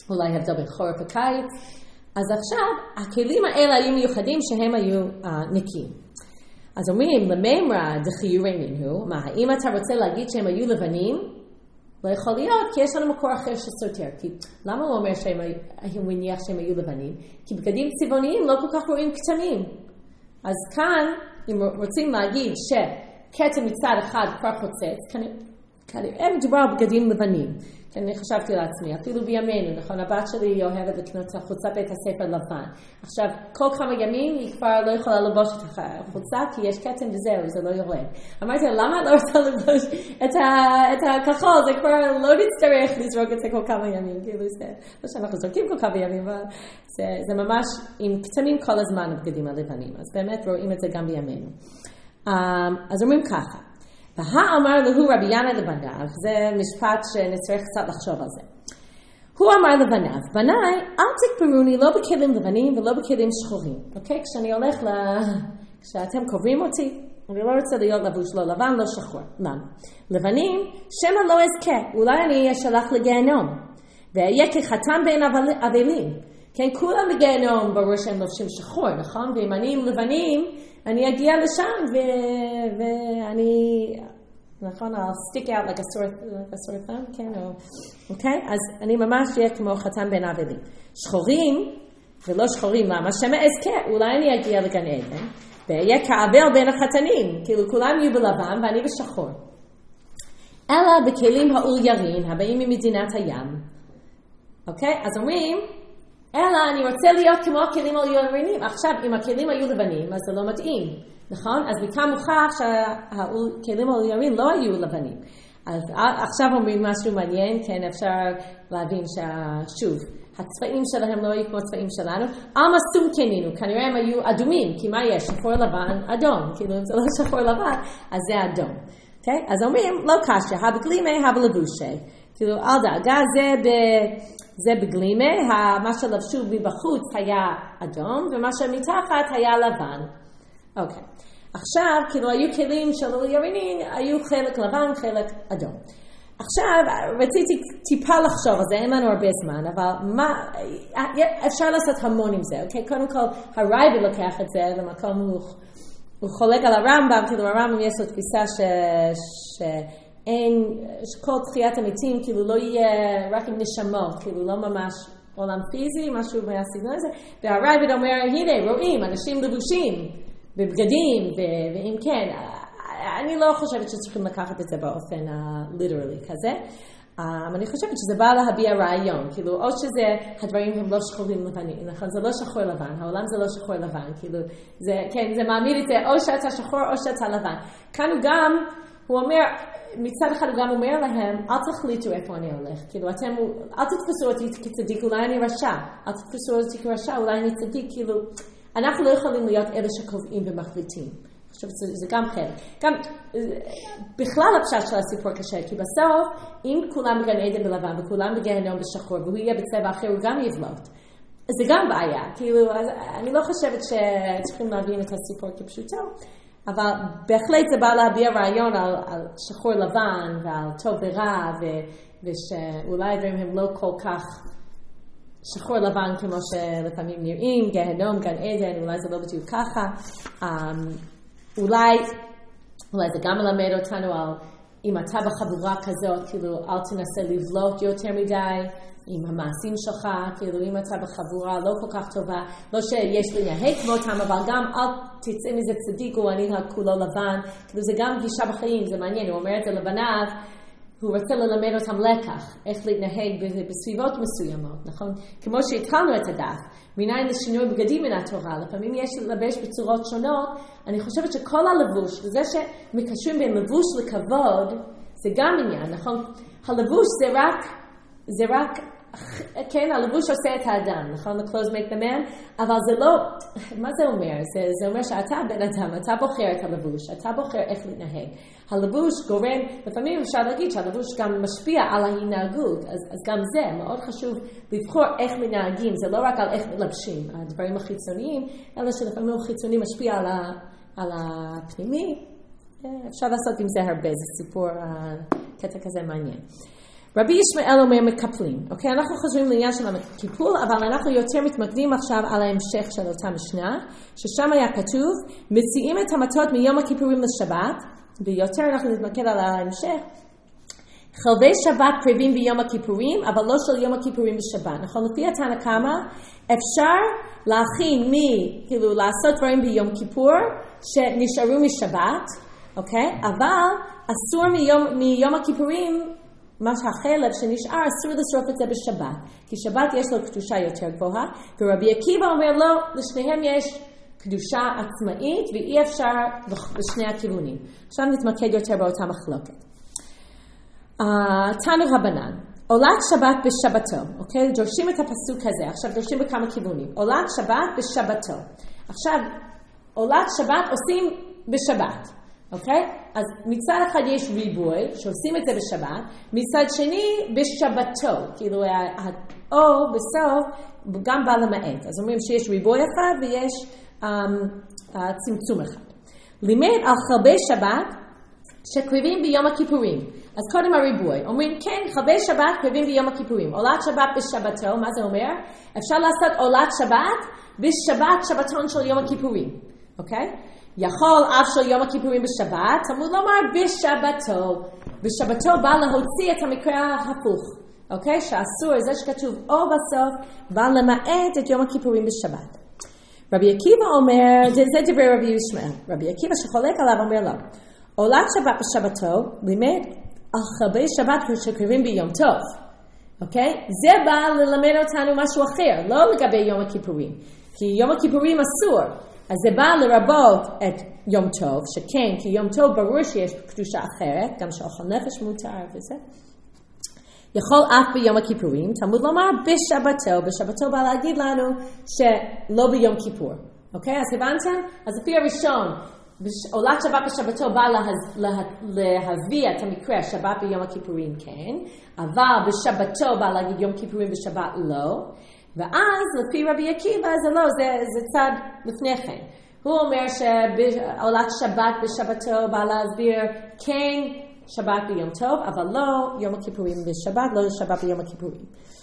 אולי הבדל בין חורף וקיץ. אז עכשיו, הכלים האלה היו מיוחדים שהם היו נקיים. אז אומרים, לממרא דחיורין הוא, מה, האם אתה רוצה להגיד שהם היו לבנים? לא יכול להיות, כי יש לנו מקור אחר שסותר. כי למה הוא אומר שהוא מניח שהם היו לבנים? כי בגדים צבעוניים לא כל כך רואים כתמים. אז כאן, אם רוצים להגיד שכתם מצד אחד כבר חוצץ, כנראה מדובר על בגדים לבנים. כי אני חשבתי לעצמי, אפילו בימינו, נכון, הבת שלי אוהבת לקנות חולצת בית הספר לבן. עכשיו, כל כמה ימים היא כבר לא יכולה לבוש את החולצה, כי יש כתם וזהו, זה לא יורד. אמרתי, למה את לא רוצה לבוש את הכחול? זה כבר לא נצטרך לזרוק את זה כל כמה ימים. כאילו, זה לא שאנחנו זורקים כל כמה ימים, אבל זה ממש עם כתמים כל הזמן הבגדים הלבנים. אז באמת רואים את זה גם בימינו. אז אומרים ככה. והאמר לו רבי ינאי לבניו, זה משפט שנצטרך קצת לחשוב על זה. הוא אמר לבניו, בניי, אל תקברוני לא בכלים לבנים ולא בכלים שחורים. אוקיי? כשאתם קוראים אותי, אני לא רוצה להיות לבוש לא לבן, לא שחור. למה? לבנים, שמא לא אזכה, אולי אני אהיה שלח לגיהנום. ואהיה כחתן בין אבלים. כן, כולם בגיהנום ברור שהם לובשים שחור, נכון? ואם אני עם לבנים, אני אגיע לשם ואני, נכון, I'll stick out like a sore thumb, כן, אוקיי? אז אני ממש אהיה כמו חתן בין אבלים. שחורים, ולא שחורים, למה? שמא אזכה, אולי אני אגיע לגן עדן, ואהיה כאבל בין החתנים, כאילו כולם יהיו בלבן ואני בשחור. אלא בכלים האוליירין, הבאים ממדינת הים. אוקיי? אז אומרים, אלא אני רוצה להיות כמו הכלים האולייריים. עכשיו, אם הכלים היו לבנים, אז זה לא מתאים. נכון? אז מכאן מוכח שהכלים האולייריים לא היו לבנים. אז עכשיו אומרים משהו מעניין, כן, אפשר להבין ששוב, הצבעים שלהם לא היו כמו הצבעים שלנו. אמה סום קנינו, כנראה הם היו אדומים, כי מה יש? שחור לבן, אדום. כאילו אם זה לא שחור לבן, אז זה אדום. Okay? אז אומרים, לא קשה, הבגלימי, הבלבושי. כאילו, אל דאגה, זה בגלימי, מה שלבשו מבחוץ היה אדום, ומה שמתחת היה לבן. אוקיי. עכשיו, כאילו, היו כלים של אוליירין, היו חלק לבן, חלק אדום. עכשיו, רציתי טיפה לחשוב על זה, אין לנו הרבה זמן, אבל אפשר לעשות המון עם זה, אוקיי? קודם כל, הרייבד לוקח את זה למקום הוא חולק על הרמב"ם, כאילו הרמב"ם יש לו תפיסה שאין, שכל תחיית המתים כאילו לא יהיה רק עם נשמות, כאילו לא ממש עולם פיזי, משהו מהסגנון הזה, והרייבד אומר, הנה, רואים, אנשים לבושים בבגדים, ואם כן, אני לא חושבת שצריכים לקחת את זה באופן ליטרלי כזה, אני חושבת שזה בא להביע רעיון, כאילו, או שזה, הדברים הם לא שחורים לבנים, נכון? זה לא שחור לבן, העולם זה לא שחור לבן, כאילו, זה, כן, זה מעמיד את זה, או שאתה שחור או שאתה לבן. כאן הוא גם, הוא אומר, מצד אחד הוא גם אומר להם, אל תחליטו איפה אני הולך, כאילו, אתם, אל תתפסו אותי כצדיק, אולי אני רשע, אל תתפסו אותי כרשע, אולי אני צדיק, כאילו, אנחנו לא יכולים להיות אלה שקובעים ומחליטים. עכשיו, זה גם חלק. גם, בכלל הפשט של הסיפור קשה, כי בסוף, אם כולם בגן עדן בלבן, וכולם בגיהנום בשחור, והוא יהיה בצבע אחר, הוא גם יבלוט. זה גם בעיה. כאילו, אני לא חושבת שצריכים להבין את הסיפור כפשוטו, אבל בהחלט זה בא להביע רעיון על שחור לבן, ועל טוב ורע, ושאולי הדברים הם לא כל כך שחור לבן כמו שלפעמים נראים, גיהנום, גן עדן, אולי זה לא בדיוק ככה. אולי זה גם מלמד אותנו על אם אתה בחבורה כזאת, כאילו אל תנסה לבלוט יותר מדי עם המעשים שלך, כאילו אם אתה בחבורה לא כל כך טובה, לא שיש לנהג כמותם, אבל גם אל תצא מזה צדיק או אני כולו לבן, כאילו זה גם גישה בחיים, זה מעניין, הוא אומר את זה לבניו, הוא רוצה ללמד אותם לקח, איך להתנהג בסביבות מסוימות, נכון? כמו שהתחלנו את הדף, מניין לשינוי בגדים מן התורה, לפעמים יש לבש בצורות שונות, אני חושבת שכל הלבוש, וזה שמקשרים בין לבוש לכבוד, זה גם עניין, נכון? הלבוש זה רק, כן, הלבוש עושה את האדם, נכון? The clothes make the man, אבל זה לא, מה זה אומר? זה אומר שאתה בן אדם, אתה בוחר את הלבוש, אתה בוחר איך להתנהג. הלבוש גורם, לפעמים אפשר להגיד שהלבוש גם משפיע על ההתנהגות, אז גם זה מאוד חשוב לבחור איך מתנהגים, זה לא רק על איך מלבשים, הדברים החיצוניים, אלא שלפעמים החיצוני משפיע על הפנימי, אפשר לעשות עם זה הרבה, זה סיפור, קטע כזה מעניין. רבי ישמעאל אומר מקפלים. אוקיי, אנחנו חושבים לעניין של הקיפול, אבל אנחנו יותר מתמקדים עכשיו על ההמשך של אותה משנה, ששם היה כתוב, מציעים את המתות מיום הכיפורים לשבת, ויותר אנחנו נתמקד על ההמשך, חלבי שבת קרבים ביום הכיפורים, אבל לא של יום הכיפורים בשבת. נכון, לפי התנא קמא, אפשר להכין כאילו לעשות דברים ביום כיפור, שנשארו משבת, אוקיי? אבל אסור מיום הכיפורים, מה שהחלב שנשאר, אסור לשרוף את זה בשבת. כי שבת יש לו קדושה יותר גבוהה, ורבי עקיבא אומר לא, לשניהם יש קדושה עצמאית, ואי אפשר בשני הכיוונים. עכשיו נתמקד יותר באותה מחלוקת. תנו רבנן, עולת שבת בשבתו, אוקיי? דורשים את הפסוק הזה, עכשיו דורשים בכמה כיוונים. עולת שבת בשבתו. עכשיו, עולת שבת עושים בשבת, אוקיי? אז מצד אחד יש ריבוי, שעושים את זה בשבת, מצד שני בשבתו, כאילו האו בסוף גם בא למעט. אז אומרים שיש ריבוי אחד ויש צמצום אחד. לימד על חלבי שבת שקרבים ביום הכיפורים. אז קודם הריבוי. אומרים כן, חלבי שבת קרבים ביום הכיפורים. עולת שבת בשבתו, מה זה אומר? אפשר לעשות עולת שבת בשבת, שבתון של יום הכיפורים. אוקיי? יכול אף של יום הכיפורים בשבת, תלמוד לומר בשבתו. בשבתו בא להוציא את המקרה ההפוך. אוקיי? שאסור, זה שכתוב או בסוף, בא למעט את יום הכיפורים בשבת. רבי עקיבא אומר, זה דברי רבי ישמעאל. רבי עקיבא שחולק עליו אומר לו, עולת שבת בשבתו, לימד על חלבי שבת שקרבים ביום טוב. אוקיי? זה בא ללמד אותנו משהו אחר, לא לגבי יום הכיפורים. כי יום הכיפורים אסור. אז זה בא לרבות את יום טוב, שכן, כי יום טוב ברור שיש קדושה אחרת, גם שאוכל נפש מותר וזה. יכול אף ביום הכיפורים, תלמוד לומר בשבתו, בשבתו בא להגיד לנו שלא ביום כיפור. אוקיי? אז הבנתם? אז לפי הראשון, עולת שבת בשבתו בא להביא את המקרה שבת ביום הכיפורים, כן, אבל בשבתו בא להגיד יום כיפורים בשבת לא, ואז לפי רבי עקיבא זה לא, זה צד לפני כן. הוא אומר שעולת שבת בשבתו בא להסביר כן שבת ביום טוב, אבל לא יום הכיפורים בשבת, לא שבת ביום הכיפורים.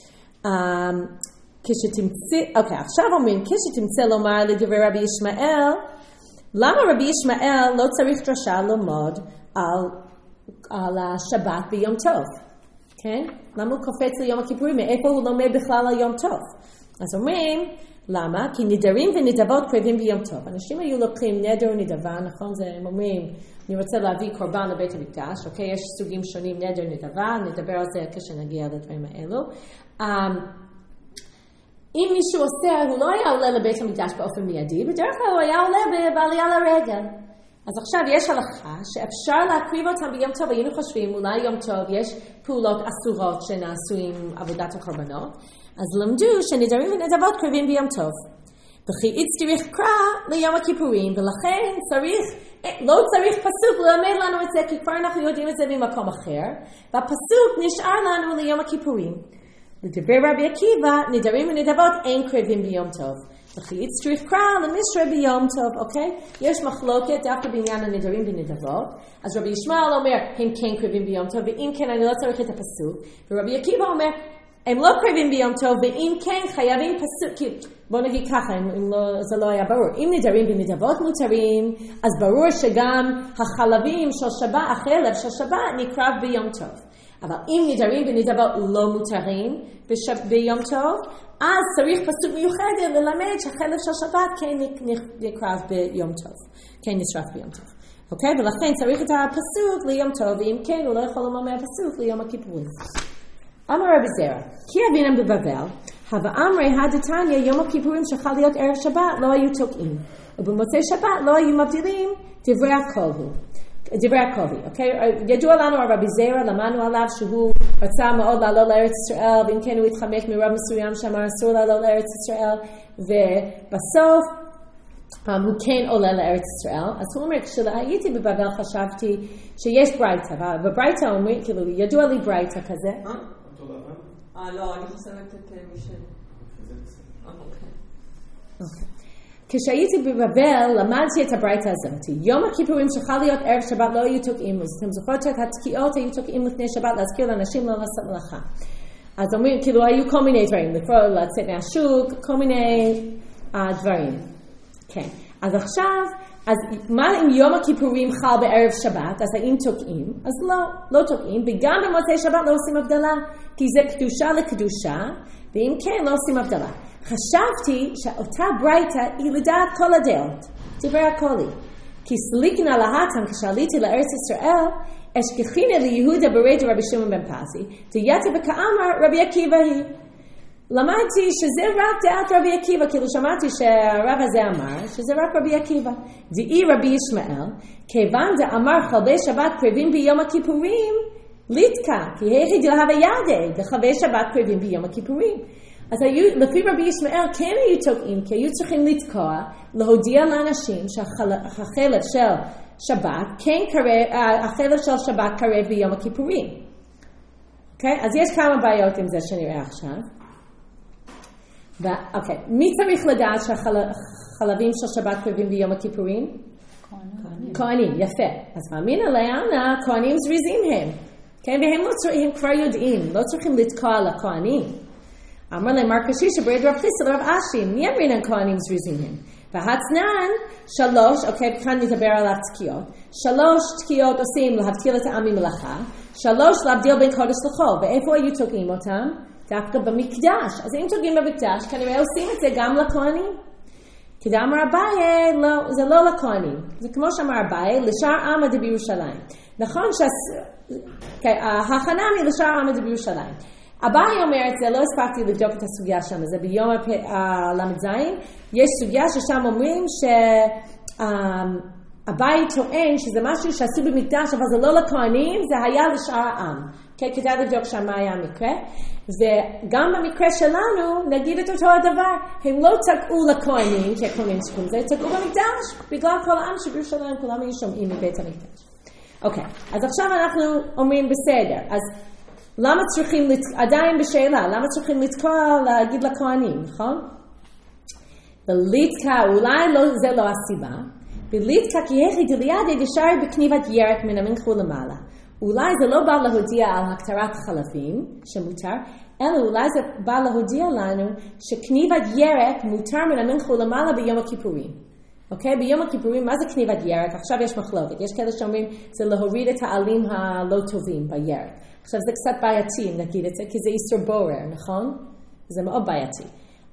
אוקיי, עכשיו אומרים, כשתמצא לומר לדברי רבי ישמעאל, למה רבי ישמעאל לא צריך דרשה ללמוד על השבת ביום טוב? כן? למה הוא קופץ ליום הכיפורים? מאיפה הוא לומד בכלל על יום טוב? אז אומרים, למה? כי נדרים ונדבות קרבים ביום טוב. אנשים היו לוקחים נדר ונדבה, נכון? הם אומרים, אני רוצה להביא קורבן לבית המקדש, אוקיי? יש סוגים שונים, נדר ונדבה, נדבר על זה כשנגיע לדברים האלו. אם מישהו עושה, הוא לא היה עולה לבית המקדש באופן מיידי, בדרך כלל הוא היה עולה בעלייה לרגל. אז עכשיו יש הלכה שאפשר להקריב אותם ביום טוב, היינו חושבים, אולי יום טוב יש פעולות אסורות שנעשו עם עבודת הקורבנות, אז למדו שנדרים ונדבות קרבים ביום טוב. וכי צריך קרא ליום הכיפורים, ולכן לא צריך פסוק ללמד לנו את זה, כי כבר אנחנו יודעים את זה ממקום אחר, והפסוק נשאר לנו ליום הכיפורים. לדבר רבי עקיבא, נדרים ונדבות אין קרבים ביום טוב. וכי צריך קרא למשרה ביום טוב, אוקיי? יש מחלוקת דווקא בעניין הנדרים ונדבות. אז רבי ישמעאל אומר, הם כן קרבים ביום טוב, ואם כן אני לא צריך את הפסוק. ורבי עקיבא אומר, הם לא קרבים ביום טוב, ואם כן חייבים פסוק, כי בוא נגיד ככה, זה לא היה ברור. אם נדרים ונדבות מותרים, אז ברור שגם החלבים של שבת, החלב של שבת נקרב ביום טוב. אבל אם נדרים ונדבות לא מותרים ביום טוב, אז צריך פסוק מיוחד ללמד שהחלב של שבת כן נקרב ביום טוב, כן נשרף ביום טוב. אוקיי? ולכן צריך את הפסוק ליום טוב, ואם כן הוא לא יכול לומר פסוק ליום הכיפורים. אמר רבי זרע, כי אבינם בבבל, הווה אמרי הדתניא יום הכיפורים שחל להיות ערב שבת לא היו תוקעים, ובמוצאי שבת לא היו מבדילים דברי הכלבו. דברי הכלבי, אוקיי? ידוע לנו על רבי זרע, למדנו עליו שהוא רצה מאוד לעלות לארץ ישראל, ואם כן הוא התחמק מרב מסוים שאמר אסור לעלות לארץ ישראל, ובסוף הוא כן עולה לארץ ישראל. אז הוא אומר, כשהייתי בבבל חשבתי שיש ברייתא, ובברייתא אומרים, כאילו ידוע לי ברייתא כזה. לא, אני חושבת את מישל. אוקיי. כשהייתי בבבל, למדתי את הברייתא הזאת. יום הכיפורים שחל להיות ערב שבת לא היו תוקעים. אז אתם זוכרות שהתקיעות היו תוקעים לפני שבת להזכיר לאנשים לא לעשות מלאכה. אז אומרים, כאילו היו כל מיני דברים, לפעול, לצאת מהשוק, כל מיני דברים. כן. אז עכשיו, אז מה אם יום הכיפורים חל בערב שבת, אז האם תוקעים? אז לא תוקעים, וגם במוצאי שבת לא עושים הבדלה, כי זה קדושה לקדושה, ואם כן, לא עושים הבדלה. חשבתי שאותה ברייתא היא לדעת כל הדעות, דברי הקולי. כי סליקנה להתם כשעליתי לארץ ישראל, אשכחינה ליהודה ברד רבי שמעון בן פזי, דייתי וכאמר רבי עקיבא היא. למדתי שזה רק דעת רבי עקיבא, כאילו שמעתי שהרב הזה אמר שזה רק רבי עקיבא. דאי רבי ישמעאל, כיוון דאמר חלבי שבת קרבים ביום הכיפורים, ליתקה, כי היכי דלהבה ידי, דחלבי שבת קרבים ביום הכיפורים. אז לפי רבי ישמעאל כן היו תוקעים, כי היו צריכים לתקוע, להודיע לאנשים שהחלב של שבת, כן החלב של שבת קרב ביום הכיפורים. אוקיי? אז יש כמה בעיות עם זה שנראה עכשיו. אוקיי, מי צריך לדעת שהחלבים של שבת קרבים ביום הכיפורים? כהנים, יפה. אז מאמין עליהם, כהנים זריזים הם. כן, והם כבר יודעים, לא צריכים לתקוע לכהנים. אמר להם מר קשיש שברד רב חיסא לרב אשי, מי אמרינן כהנים זריזים הם? והצנן, 3, אוקיי, כאן נדבר על התקיעות. 3 תקיעות עושים להבטיל את העם ממלאכה, 3 להבדיל בין קודש לחול, ואיפה היו תוקעים אותם? דווקא במקדש. אז אם תוקעים במקדש, כנראה עושים את זה גם לכהנים. כי זה אמר אביי, לא, זה לא לכהנים. זה כמו שאמר אביי, לשאר עמא דבירושלים. נכון ההכנה היא לשאר עמא דבירושלים. אביי אומר את זה, לא הספקתי לבדוק את הסוגיה שם, זה ביום הל"ז, יש סוגיה ששם אומרים אביי טוען שזה משהו שעשו במקדש, אבל זה לא לכהנים, זה היה לשאר העם. כדאי לבדוק שם מה היה המקרה. וגם במקרה שלנו נגיד את אותו הדבר. הם לא תקעו לכהנים, כי הכהנים צריכים זה, תקעו במקדש, בגלל כל העם שבירושלים כולם היו שומעים מבית המקדש. אוקיי, אז עכשיו אנחנו אומרים בסדר. אז למה צריכים, עדיין בשאלה, למה צריכים לתקוע להגיד לכהנים, נכון? ולתקע, אולי לא, זה לא הסיבה. ולתקע כי היכי דלידי דשארי בכניבת ירק מן המנחו למעלה. אולי זה לא בא להודיע על הקטרת חלבים, שמותר, אלא אולי זה בא להודיע לנו שכניבת ירק מותר מן המנחו למעלה ביום הכיפורים. אוקיי? ביום הכיפורים, מה זה כניבת ירק? עכשיו יש מחלוקת. יש כאלה שאומרים, זה להוריד את העלים הלא טובים בירק. עכשיו זה קצת בעייתי, נגיד את זה, כי זה איסור בורר, נכון? זה מאוד בעייתי.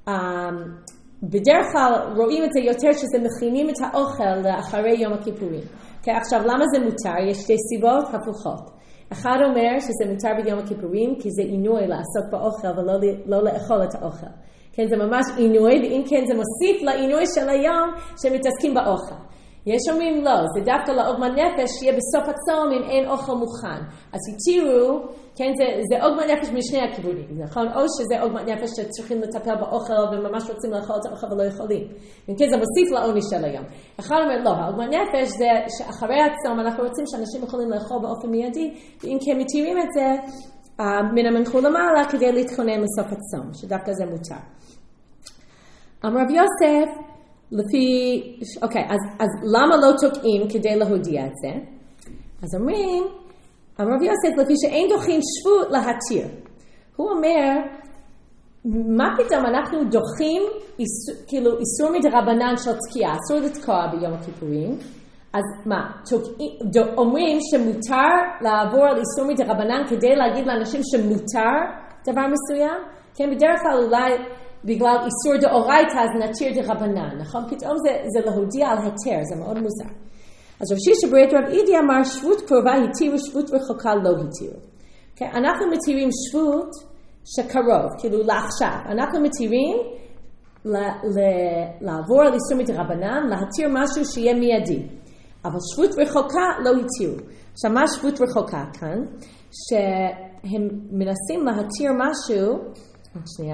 בדרך כלל רואים את זה יותר שזה מכינים את האוכל לאחרי יום הכיפורים. Okay, עכשיו, למה זה מותר? יש 2 סיבות הפוכות. אחד אומר שזה מותר ביום הכיפורים, כי זה עינוי לעסוק באוכל ולא לאכול את האוכל. כן, זה ממש עינוי, ואם כן זה מוסיף לעינוי של היום שמתעסקים באוכל. יש אומרים לא, זה דווקא לעוגמת נפש שיהיה בסוף הצום אם אין אוכל מוכן. אז תראו, כן, זה עוגמת נפש משני הכיוונים, נכון? או שזה עוגמת נפש שצריכים לטפל באוכל וממש רוצים לאכול את האוכל ולא יכולים. אם כן, זה מוסיף לעוני של היום. אחד אומר לא, העוגמת נפש זה שאחרי הצום אנחנו רוצים שאנשים יכולים לאכול באופן מיידי, ואם כן מתירים את זה מן המנחו למעלה כדי להתכונן לסוף הצום, שדווקא זה מותר. אמר רב יוסף, אוקיי, אז למה לא תוקעים כדי להודיע את זה? אז אומרים, אמר רב יוסף, לפי שאין דוחים שבות להתיר. הוא אומר, מה פתאום אנחנו דוחים כאילו איסור מדרבנן של תקיעה, אסור לתקוע ביום הכיפורים, אז מה, אומרים שמותר לעבור על איסור מדרבנן כדי להגיד לאנשים שמותר דבר מסוים? כן, בדרך כלל אולי בגלל איסור דאורייתא אז נתיר דרבנן, נכון? פתאום זה להודיע על היתר, זה מאוד מוזר. אז רב שישי ברית רב אידי אמר שבות קרובה התירו, שבות רחוקה לא התירו. Okay? אנחנו מתירים שבות שקרוב, כאילו לעכשיו. אנחנו מתירים לעבור על איסור מדרבנן, להתיר משהו שיהיה מיידי. אבל שבות רחוקה לא התירו. עכשיו מה שבות רחוקה כאן? שהם מנסים להתיר משהו, רק שנייה,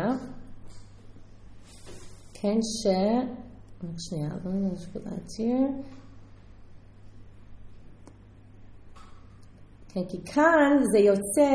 כן, רק שנייה, בואו נשאר להתיר. כן, כי כאן זה יוצא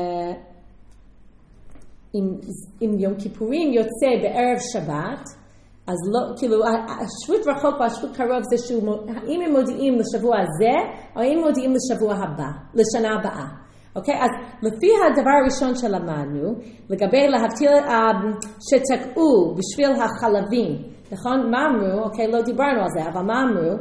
שאם יום כיפורים יוצא בערב שבת, אז לא, כאילו, השבות רחוק והשבות קרוב זה האם הם מודיעים לשבוע הזה, או האם מודיעים לשבוע הבא, לשנה הבאה. אוקיי? אז לפי הדבר הראשון שלמדנו, לגבי להבטיח שתקעו בשביל החלבים, נכון? מה אמרו? אוקיי, לא דיברנו על זה, אבל מה אמרו?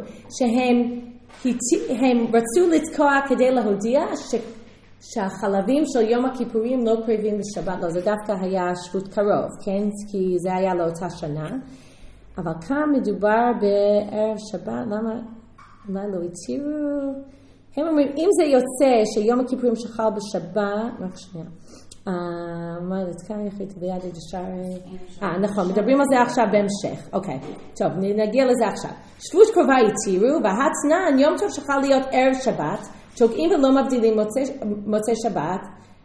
שהם רצו לתקוע כדי להודיע שהחלבים של יום הכיפורים לא קרבים בשבת, לא, זה דווקא היה שבות קרוב, כן? כי זה היה לאותה שנה. אבל כאן מדובר בערב שבת, למה לא התירו? הם אומרים, אם זה יוצא שיום הכיפורים שחל בשבת, רק שנייה. מה לתקן יחיד ביד ישר? נכון, מדברים על זה עכשיו בהמשך. אוקיי, טוב, נגיע לזה עכשיו. שבות קרובה התירו, והתנן יום טוב שחל להיות ערב שבת, תוקעים ולא מבדילים מוצאי שבת,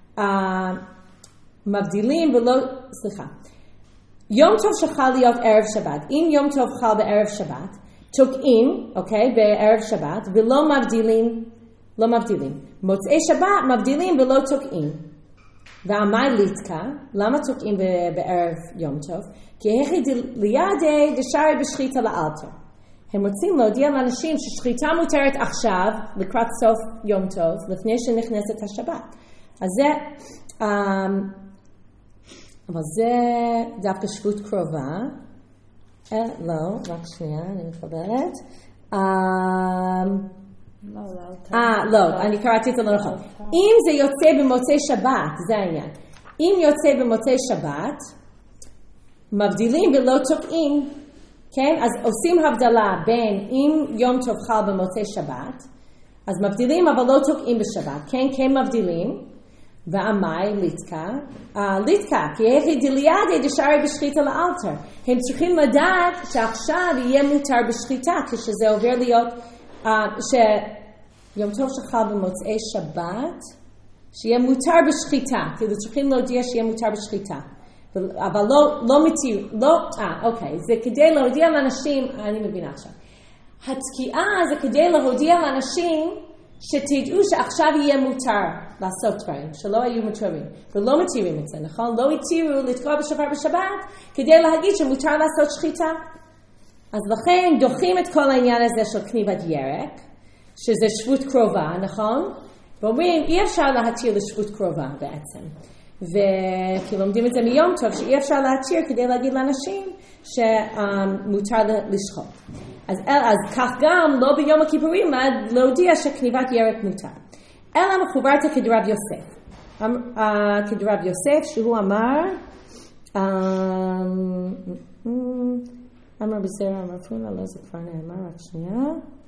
מבדילים ולא, סליחה. יום טוב שחל להיות ערב שבת, אם יום טוב חל בערב שבת, תוקעים, אוקיי, בערב שבת, ולא מבדילים, לא מבדילים. מוצאי שבת מבדילים ולא תוקעים. והמי ליתקה, למה תוקעים בערב יום טוב? כי הכי לידי דשארי בשחיטה לאלתר. הם רוצים להודיע לאנשים ששחיטה מותרת עכשיו, לקראת סוף יום טוב, לפני שנכנסת השבת. אז זה, אבל זה דווקא שבות קרובה. לא, רק שנייה, אני מתחברת. לא, אני קראתי את זה לא נכון. אם זה יוצא במוצאי שבת, זה העניין. אם יוצא במוצאי שבת, מבדילים ולא תוקעים, כן? אז עושים הבדלה בין אם יום טוב חל במוצאי שבת, אז מבדילים אבל לא תוקעים בשבת, כן? כן מבדילים. והמי ליתקה, כי הכי דליאדי דשארי בשחיטה לאלתר. הם צריכים לדעת שעכשיו יהיה מותר בשחיטה, כשזה עובר להיות, שיום טוב שחל במוצאי שבת, שיהיה מותר בשחיטה, כאילו צריכים להודיע שיהיה מותר בשחיטה. אבל לא מתיר, אוקיי, זה כדי להודיע לאנשים, אני מבינה עכשיו. התקיעה זה כדי להודיע לאנשים, שתדעו שעכשיו יהיה מותר לעשות דברים, שלא היו מותרים, ולא מתירים את זה, נכון? לא התירו לתקוע בשופר בשבת, כדי להגיד שמותר לעשות שחיטה. אז לכן דוחים את כל העניין הזה של כניבת ירק, שזה שבות קרובה, נכון? ואומרים, אי אפשר להתיר לשבות קרובה בעצם. וכי לומדים את זה מיום טוב, שאי אפשר להתיר כדי להגיד לאנשים שמותר לשחוט. אז כך גם לא ביום הכיפורים להודיע שכניבת ירק מותר. אלא מחוברתא כדרב יוסף. כדרב יוסף שהוא אמר, אמר בזרע אמר פונה, לא זה כבר נאמר, רק שנייה.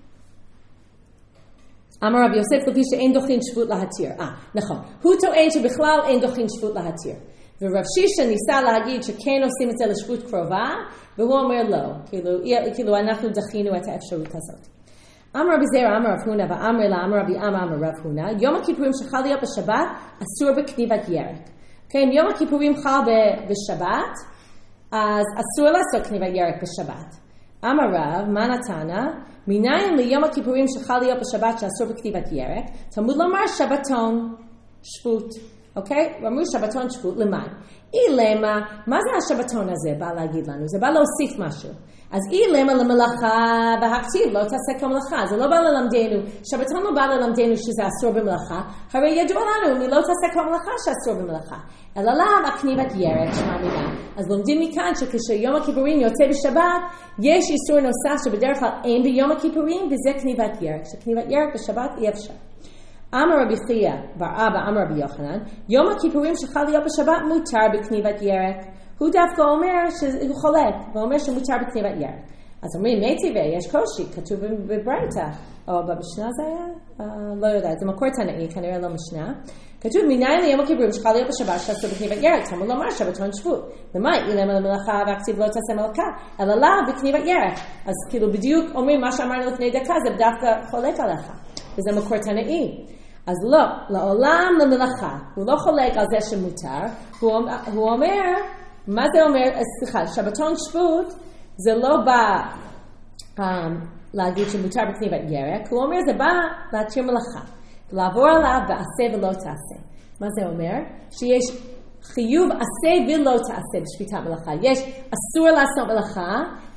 אמר רבי יוסף לפי שאין דוחין שבות להתיר. נכון. הוא טוען שבכלל אין דוחין שבות להתיר. ורב שישה ניסה להגיד שכן עושים את זה לשבות קרובה, והוא אומר לא. כאילו אנחנו דחינו את האפשרות הזאת. אמר רבי זרע, אמר רב הונא, ואמר לה, אמר רבי אמר, אמר רב הונא, יום הכיפורים שחל להיות בשבת, אסור בכניבת ירק. כן, יום הכיפורים חל בשבת, אז אסור לעשות כניבת ירק בשבת. אמר רב, מה נתנה? מניין ליום הכיפורים שחל להיות בשבת שאסור בכתיבת ירק, תלמוד לומר שבתון, שבות. אוקיי? אמרו שבתון שבות, למה? למה, מה זה השבתון הזה בא להגיד לנו? זה בא להוסיף משהו. אז למה למלאכה והכתיב לא תעשה כמלאכה. זה לא בא ללמדנו, שבתון לא בא ללמדנו שזה אסור במלאכה, הרי ידוע לנו, מי לא תעשה כמלאכה שאסור במלאכה. אלא למה הכניבת ירק שמעמידה. אז לומדים מכאן שכשיום הכיפורים יוצא בשבת, יש איסור נוסף שבדרך כלל אין ביום הכיפורים, וזה כניבת ירק. שכניבת ירק בשבת אי אפשר. אמר רבי חייא בר אבא אמר רבי יוחנן, יום הכיפורים שחל להיות בשבת מותר בכניבת ירק. הוא דווקא אומר שהוא חולק, ואומר שמותר בכניבת ירק. אז אומרים, מי טבעי, יש קושי, כתוב בברייתא, או במשנה זה היה? לא יודעת, זה מקור תנאי, כנראה לא משנה. כתוב, מניין ליום הכיפורים שחל להיות בשבת שאסור בכניבת ירק, תלמוד לומר שבתון שבות. למה? למה למלאכה והכתיב לא תעשה מלאכה, אלא לה בכניבת ירק. אז כאילו בדיוק אומרים מה שאמרנו לפני דקה, זה דווקא חולק עליך, וזה מקור תנאי. אז לא, לעולם למלאכה, הוא לא חולק על זה שמותר, הוא אומר, מה זה אומר, סליחה, שבתון שבות, זה לא בא להגיד שמותר בכניבת ירק, הוא אומר, זה בא להתיר מלאכה, לעבור עליו ועשה ולא תעשה. מה זה אומר? שיש חיוב עשה ולא תעשה בשביתת מלאכה. יש אסור לעשות מלאכה,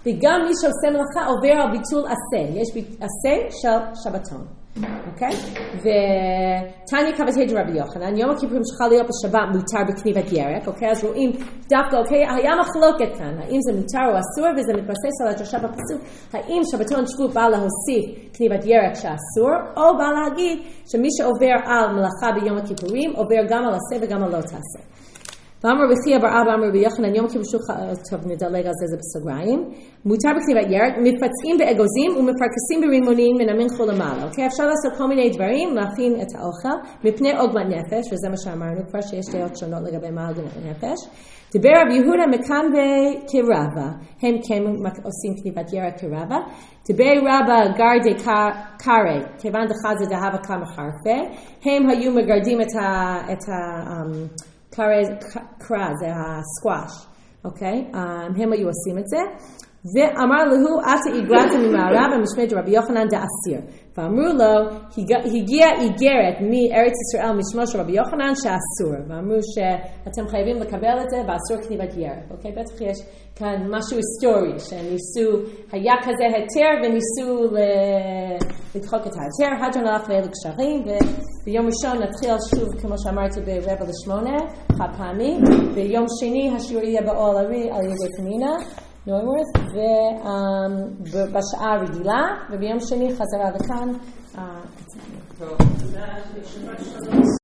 וגם מי שעושה מלאכה עובר על ביטול עשה. יש עשה של שבתון. אוקיי? ותניא כבתי דרבי יוחנן, יום הכיפורים שחל להיות בשבת מותר בקניבת ירק, אוקיי? אז רואים דווקא, אוקיי? היה מחלוקת כאן, האם זה מותר או אסור, וזה מתבסס על הדרשה בפסוק, האם שבתון שבועות בא להוסיף קניבת ירק שאסור, או בא להגיד שמי שעובר על מלאכה ביום הכיפורים, עובר גם על עשה וגם על לא תעשה. ואמר בחייא בר אבא אמר רבי יוחנן יום הכיפורים טוב נדלג על זה בסוגריים מותר בקניבת ירק מפצעים באגוזים ומפרקסים ברימונים מן המנחו למעלה אוקיי אפשר לעשות כל מיני דברים להכין את האוכל מפני עוגמת נפש וזה מה שאמרנו כבר שיש דעות שונות לגבי מה עוגמת נפש דיבר רבי יהודה מכאן כרבה הם כן עושים קניבת ירק כרבה דיבר רבה גרדי קארי כיוון דחד זה דהבה כמה חרפה הם היו מגרדים את קרא, זה הסקואש, אוקיי? הם היו עושים את זה. ואמר לו, אתה הגלת ממערב המשמד רבי יוחנן דאסיר. ואמרו לו, הגיע איגרת מארץ ישראל משמו של רבי יוחנן שאסור. ואמרו שאתם חייבים לקבל את זה ואסור קניבת ירק. אוקיי? בטח יש כאן משהו היסטורי, שניסו, היה כזה היתר וניסו לדחוק את ההיתר. הדרן הלך לאלו קשרים וביום ראשון נתחיל שוב, כמו שאמרתי ב7:45, חד פעמי. ביום שני השיעור יהיה באוהל ארי על ידי פנינה. נורמורס, ובשעה רגילה, וביום שני חזרה לכאן.